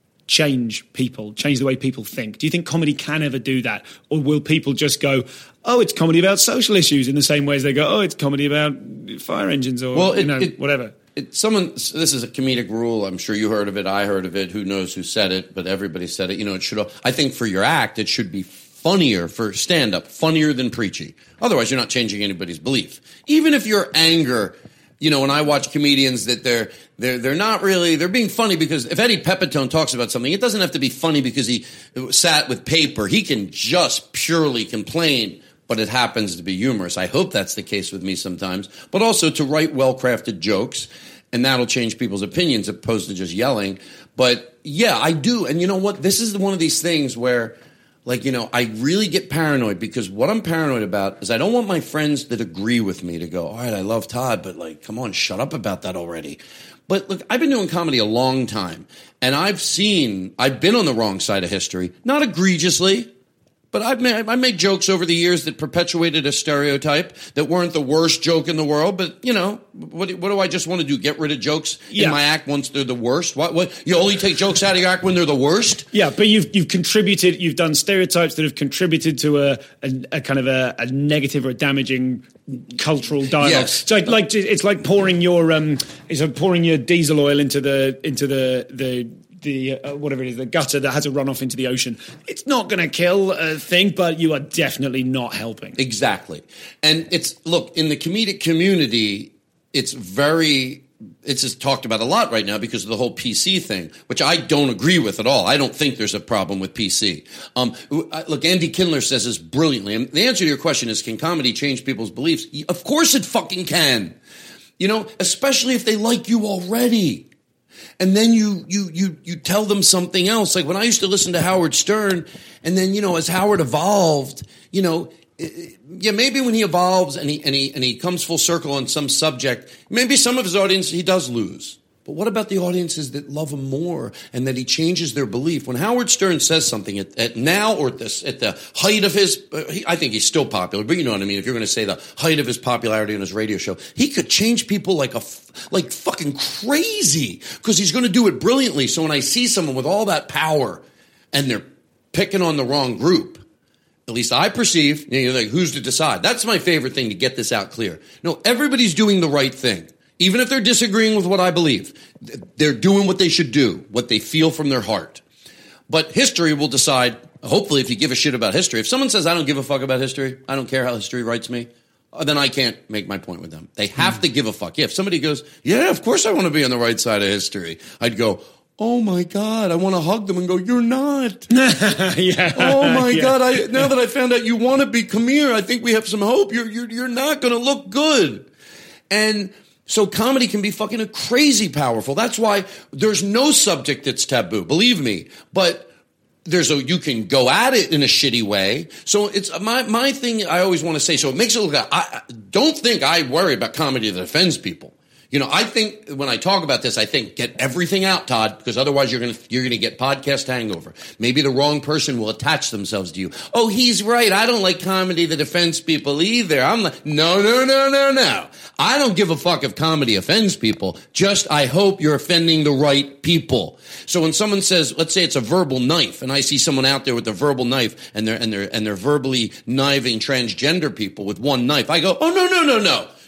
change people, change the way people think? Do you think comedy can ever do that? Or will people just go, oh, it's comedy about social issues, in the same way as they go, oh, it's comedy about fire engines, or Well, it- you know, it- whatever? It, someone, this is a comedic rule. I'm sure you heard of it. I heard of it. Who knows who said it? But everybody said it. You know, it should. I think for your act, it should be funnier for stand-up, funnier than preachy. Otherwise, you're not changing anybody's belief. Even if your anger, you know, when I watch comedians that they're they're they're not really they're being funny because if Eddie Pepitone talks about something, it doesn't have to be funny because he sat with paper. He can just purely complain. But it happens to be humorous. I hope that's the case with me sometimes. But also to write well-crafted jokes, and that'll change people's opinions as opposed to just yelling. But yeah, I do. And you know what? This is one of these things where, like, you know, I really get paranoid because what I'm paranoid about is I don't want my friends that agree with me to go, all right, I love Todd, but like, come on, shut up about that already. But look, I've been doing comedy a long time, and I've seen, I've been on the wrong side of history, not egregiously. But I've made, I made jokes over the years that perpetuated a stereotype that weren't the worst joke in the world. But, you know, what, what do I just want to do? Get rid of jokes Yeah. in my act once they're the worst? What, what? You only take jokes out of your act when they're the worst? Yeah, but you've you've contributed. You've done stereotypes that have contributed to a a, a kind of a, a negative or a damaging cultural dialogue. Yes. It's like, like it's like pouring your um, it's like pouring your diesel oil into the into the the. the uh, whatever it is, the gutter that has a runoff into the ocean. It's not going to kill a thing, but you are definitely not helping. Exactly. And it's, look, in the comedic community, it's very, it's just talked about a lot right now because of the whole P C thing, which I don't agree with at all. I don't think there's a problem with P C. Um, look, Andy Kindler says this brilliantly. And the answer to your question is, can comedy change people's beliefs? Of course it fucking can. You know, especially if they like you already. And then you, you, you, you tell them something else. Like when I used to listen to Howard Stern, and then, you know, as Howard evolved, you know, yeah, maybe when he evolves and he, and he, and he comes full circle on some subject, maybe some of his audience he does lose. But what about the audiences that love him more and that he changes their belief? When Howard Stern says something at, at now or at, this, at the height of his, uh, he, I think he's still popular, but you know what I mean? If you're going to say the height of his popularity on his radio show, he could change people like a, like fucking crazy because he's going to do it brilliantly. So when I see someone with all that power and they're picking on the wrong group, at least I perceive, you know, like, who's to decide? That's my favorite thing to get this out clear. No, everybody's doing the right thing. Even if they're disagreeing with what I believe, they're doing what they should do, what they feel from their heart. But history will decide, hopefully, if you give a shit about history. If someone says, I don't give a fuck about history, I don't care how history writes me, then I can't make my point with them. They have mm. to give a fuck. Yeah, if somebody goes, yeah, of course I want to be on the right side of history, I'd go, oh my God, I want to hug them and go, you're not. yeah. Oh my yeah. God, I, now that I found out you want to be, come here, I think we have some hope. You're, you're, you're not going to look good. And so comedy can be fucking crazy powerful. That's why there's no subject that's taboo, believe me. But there's a, you can go at it in a shitty way. So it's my, my thing I always want to say, so it makes it look like, I don't think I worry about comedy that offends people. You know, I think when I talk about this, I think get everything out, Todd, because otherwise you're going to, you're going to get podcast hangover. Maybe the wrong person will attach themselves to you. Oh, he's right. I don't like comedy that offends people either. I'm like, no, no, no, no, no. I don't give a fuck if comedy offends people. Just, I hope you're offending the right people. So when someone says, let's say it's a verbal knife, and I see someone out there with a verbal knife and they're, and they're, and they're verbally knifing transgender people with one knife, I go, oh, no, no, no, no.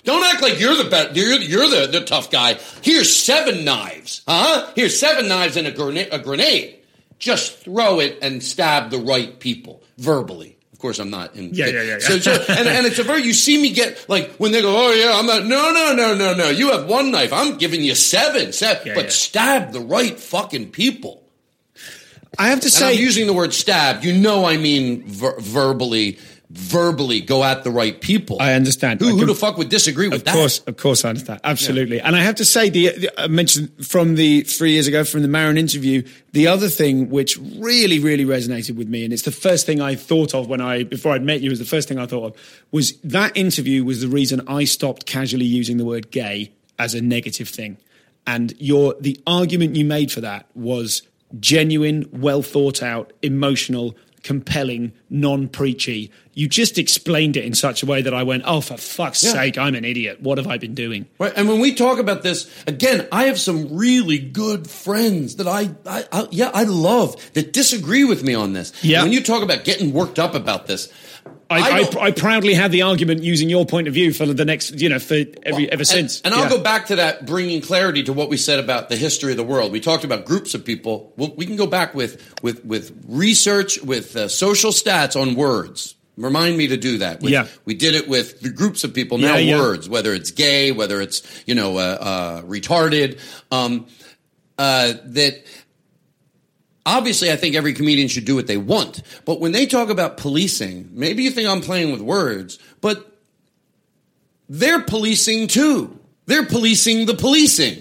Don't act like you're the be- you're, you're the, the tough guy. Here's seven knives, huh? Here's seven knives and a, grena- a grenade. Just throw it and stab the right people verbally. Of course, I'm not in. Yeah, yeah, yeah. yeah. So, so and, and it's a very, you see me get, like, when they go, oh, yeah, I'm not, no, no, no, no, no. You have one knife. I'm giving you seven. seven Yeah, but yeah. stab the right fucking people. I have to And say, I'm using the word stab. You know I mean ver- verbally, verbally go at the right people. I understand. Who, I who com- the fuck would disagree with Of that? course, of course, I understand. Absolutely. And I have to say, the, the I mentioned from the three years ago, from the Maron interview, the other thing which really, really resonated with me, and it's the first thing I thought of when I, before I'd met you, was the first thing I thought of, was that interview was the reason I stopped casually using the word gay as a negative thing. And your, the argument you made for that was genuine, well thought out, emotional, compelling, non-preachy. You just explained it in such a way that I went, oh, for fuck's Yeah. sake, I'm an idiot. What have I been doing? Right, and when we talk about this, again, I have some really good friends that I, I, I yeah, I love that disagree with me on this. Yeah. When you talk about getting worked up about this, I, I I, don't- I proudly had the argument using your point of view for the next, you know, for every, Well, ever and, since. And I'll Yeah. go back to that, bringing clarity to what we said about the history of the world. We talked about groups of people. Well, we can go back with with with research, with uh, social stats on words. Remind me to do that. With, Yeah. We did it with the groups of people. Now Yeah, yeah. words, whether it's gay, whether it's, you know, uh, uh, retarded, um, uh, that... Obviously, I think every comedian should do what they want. But when they talk about policing, maybe you think I'm playing with words, but they're policing too. They're policing the policing.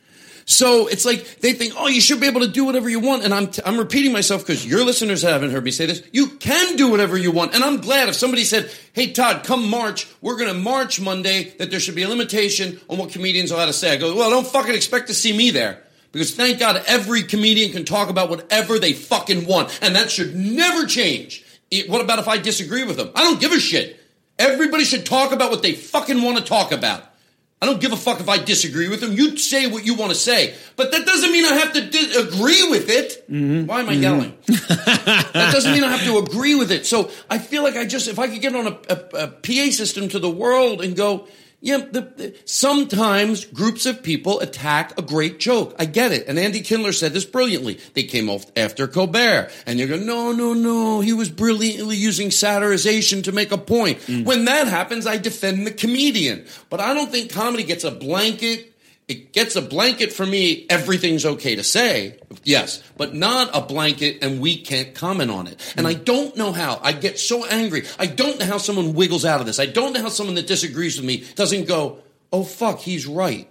So it's like they think, oh, you should be able to do whatever you want. And I'm, t- I'm repeating myself because your listeners haven't heard me say this. You can do whatever you want. And I'm glad if somebody said, hey, Todd, come March. We're going to march Monday, that there should be a limitation on what comedians are allowed to say. I go, well, don't fucking expect to see me there. Because thank God every comedian can talk about whatever they fucking want. And that should never change. It, what about if I disagree with them? I don't give a shit. Everybody should talk about what they fucking want to talk about. I don't give a fuck if I disagree with them. You say what you want to say. But that doesn't mean I have to di- agree with it. Mm-hmm. Why am I mm-hmm. yelling? That doesn't mean I have to agree with it. So I feel like I just, if I could get on a, a, a P A system to the world and go, yeah, the, the, sometimes groups of people attack a great joke. I get it. And Andy Kindler said this brilliantly. They came off after Colbert. And you go, no, no, no. He was brilliantly using satirization to make a point. Mm. When that happens, I defend the comedian. But I don't think comedy gets a blanket. It gets a blanket for me, everything's okay to say, yes, but not a blanket and we can't comment on it. And I don't know how. I get so angry. I don't know how someone wiggles out of this. I don't know how someone that disagrees with me doesn't go, oh, fuck, he's right.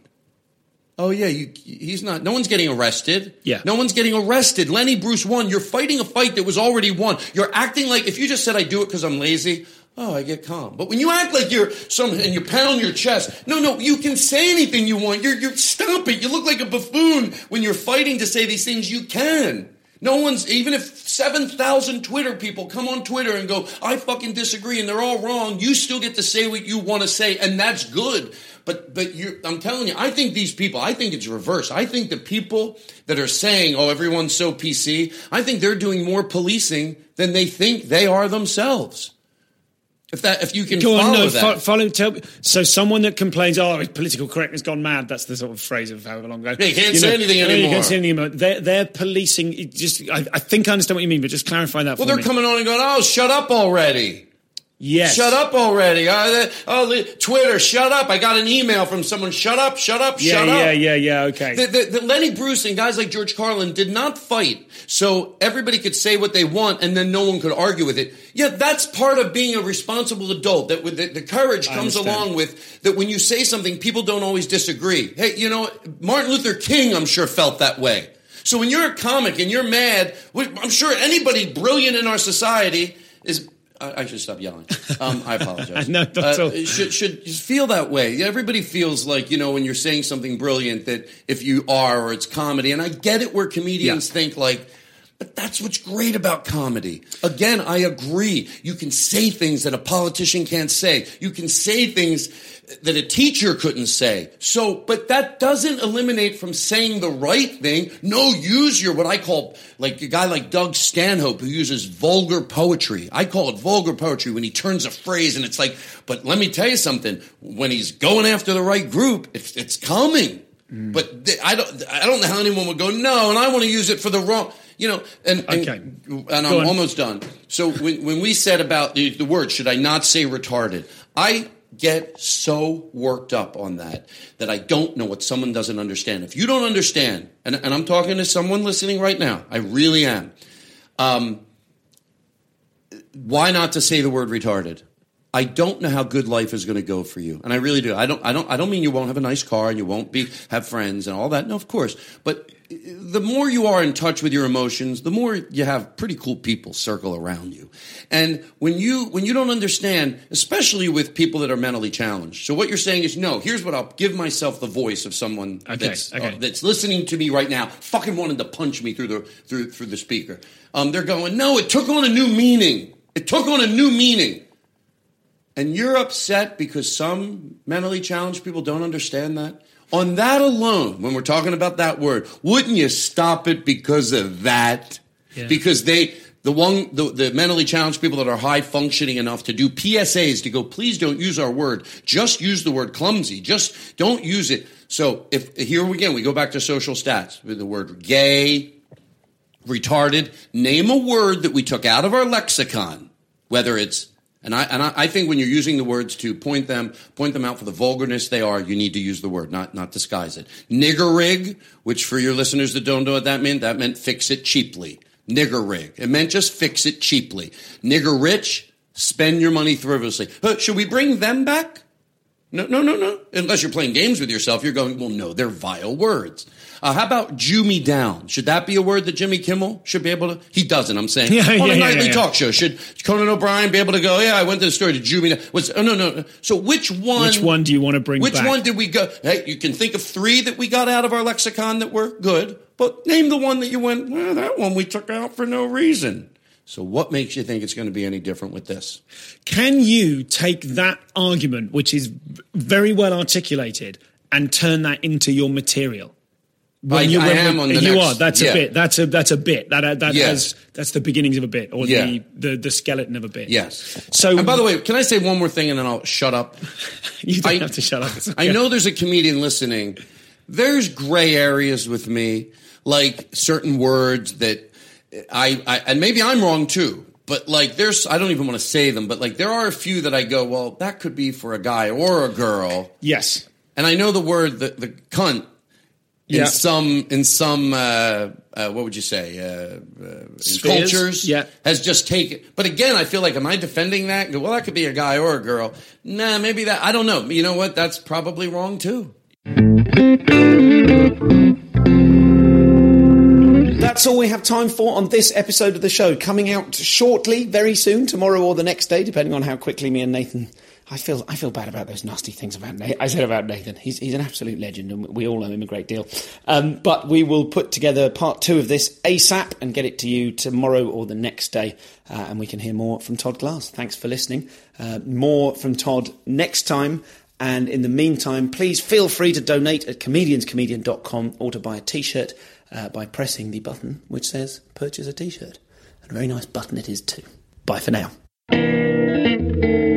Oh, yeah, you, he's not. No one's getting arrested. Yeah. No one's getting arrested. Lenny Bruce won. You're fighting a fight that was already won. You're acting like, if you just said I do it because I'm lazy, oh, I get calm. But when you act like you're some and you pound your chest, no, no, you can say anything you want. You're, you're stop it. You look like a buffoon when you're fighting to say these things. You can. No one's, even if seven thousand Twitter people come on Twitter and go, I fucking disagree and they're all wrong, you still get to say what you want to say, and that's good. But but you, I'm telling you, I think these people, I think it's reverse. I think the people that are saying, oh, everyone's so P C, I think they're doing more policing than they think they are themselves. If that, if you can Go follow on, no, that. fo- follow. Tell, so someone that complains, oh, political correctness gone mad. That's the sort of phrase of however long ago. Yeah, you can't you say know, anything you anymore. can't say anything anymore. They're, they're policing. it Just, I, I think I understand what you mean, but just clarify that. well, for they're me. coming on and going, oh, shut up already. Yes. Shut up already. Uh, oh, the, Twitter, shut up. I got an email from someone. Shut up, shut up, Yeah, shut yeah, up. yeah, yeah, yeah. Okay. The, the, the Lenny Bruce and guys like George Carlin did not fight so everybody could say what they want and then no one could argue with it. Yeah, that's part of being a responsible adult. That with the, the courage comes along with that when you say something, people don't always disagree. Hey, you know, Martin Luther King, I'm sure, felt that way. So when you're a comic and you're mad, I'm sure anybody brilliant in our society is... I should stop yelling. Um, I apologize. No, not at all. Uh, should, should feel that way. Everybody feels like, you know, when you're saying something brilliant that if you are or it's comedy. And I get it where comedians yeah. think like, But that's what's great about comedy. Again, I agree. You can say things that a politician can't say. You can say things that a teacher couldn't say. So, but that doesn't eliminate from saying the right thing. No, use your, what I call, like a guy like Doug Stanhope who uses vulgar poetry. I call it vulgar poetry when he turns a phrase and it's like, but let me tell you something. When he's going after the right group, it's, it's coming. Mm. But th- I don't, I don't know how anyone would go, no, and I want to use it for the wrong. You know, and and, okay. and I'm almost done. So when, when we said about the, the word, should I not say retarded? I get so worked up on that that I don't know what someone doesn't understand. If you don't understand, and, and I'm talking to someone listening right now, I really am. Um, why not to say the word retarded? I don't know how good life is going to go for you, and I really do. I don't. I don't. I don't mean you won't have a nice car and you won't be have friends and all that. No, of course, but the more you are in touch with your emotions, the more you have pretty cool people circle around you. And when you when you don't understand, especially with people that are mentally challenged. So what you're saying is, no, here's what I'll give myself the voice of someone okay, that's okay. Uh, that's listening to me right now, fucking wanted to punch me through the through through the speaker. Um, they're going, no, it took on a new meaning. It took on a new meaning. And you're upset because some mentally challenged people don't understand that? On that alone, when we're talking about that word, wouldn't you stop it because of that? Yeah. Because they, the one, the, the mentally challenged people that are high functioning enough to do P S As to go, please don't use our word. Just use the word clumsy. Just don't use it. So if here again, we go back to social stats with the word gay, retarded. Name a word that we took out of our lexicon, whether it's And I and I, I think when you're using the words to point them point them out for the vulgarness they are, you need to use the word, not not disguise it. Nigger rig, which for your listeners that don't know what that meant, that meant fix it cheaply. Nigger rig. It meant just fix it cheaply. Nigger rich, spend your money frivolously. Uh, should we bring them back? No, no, no, no. Unless you're playing games with yourself, you're going, well, no, they're vile words. Uh, how about Jew me down? Should that be a word that Jimmy Kimmel should be able to? He doesn't, I'm saying. Yeah, on yeah, a yeah, nightly yeah, yeah. talk show, should Conan O'Brien be able to go, yeah, I went to the store to Jew me down? Was, oh, no, no, no. So which one? Which one do you want to bring which back? Which one did we go? Hey, you can think of three that we got out of our lexicon that were good, but name the one that you went, well, that one we took out for no reason. So what makes you think it's going to be any different with this? Can you take that argument, which is very well articulated, and turn that into your material? I, you, I when, am on the you next, are. That's yeah. a bit. That's a that's a bit. That that yeah. has that's the beginnings of a bit, or yeah. the, the the skeleton of a bit. Yes. So, and by the way, can I say one more thing and then I'll shut up? You don't I, have to shut up. Okay. I know there's a comedian listening. There's gray areas with me, like certain words that I, I and maybe I'm wrong too. But like there's, I don't even want to say them, but like there are a few that I go, well, that could be for a guy or a girl. Yes. And I know the word, the, the cunt, in yeah. some, in some, uh, uh, what would you say, uh, uh, in cultures, yeah. has just taken. But again, I feel like, am I defending that? Go, well, that could be a guy or a girl. Nah, maybe that, I don't know. You know what? That's probably wrong too. That's all we have time for on this episode of the show. Coming out shortly, very soon, tomorrow or the next day, depending on how quickly me and Nathan... I feel I feel bad about those nasty things about Nathan. I said about Nathan. He's he's an absolute legend, and we all owe him a great deal. Um, but we will put together part two of this ASAP and get it to you tomorrow or the next day, uh, and we can hear more from Todd Glass. Thanks for listening. Uh, more from Todd next time. And in the meantime, please feel free to donate at comedians comedian dot com or to buy a T-shirt uh, by pressing the button which says purchase a T-shirt. And a very nice button it is too. Bye for now.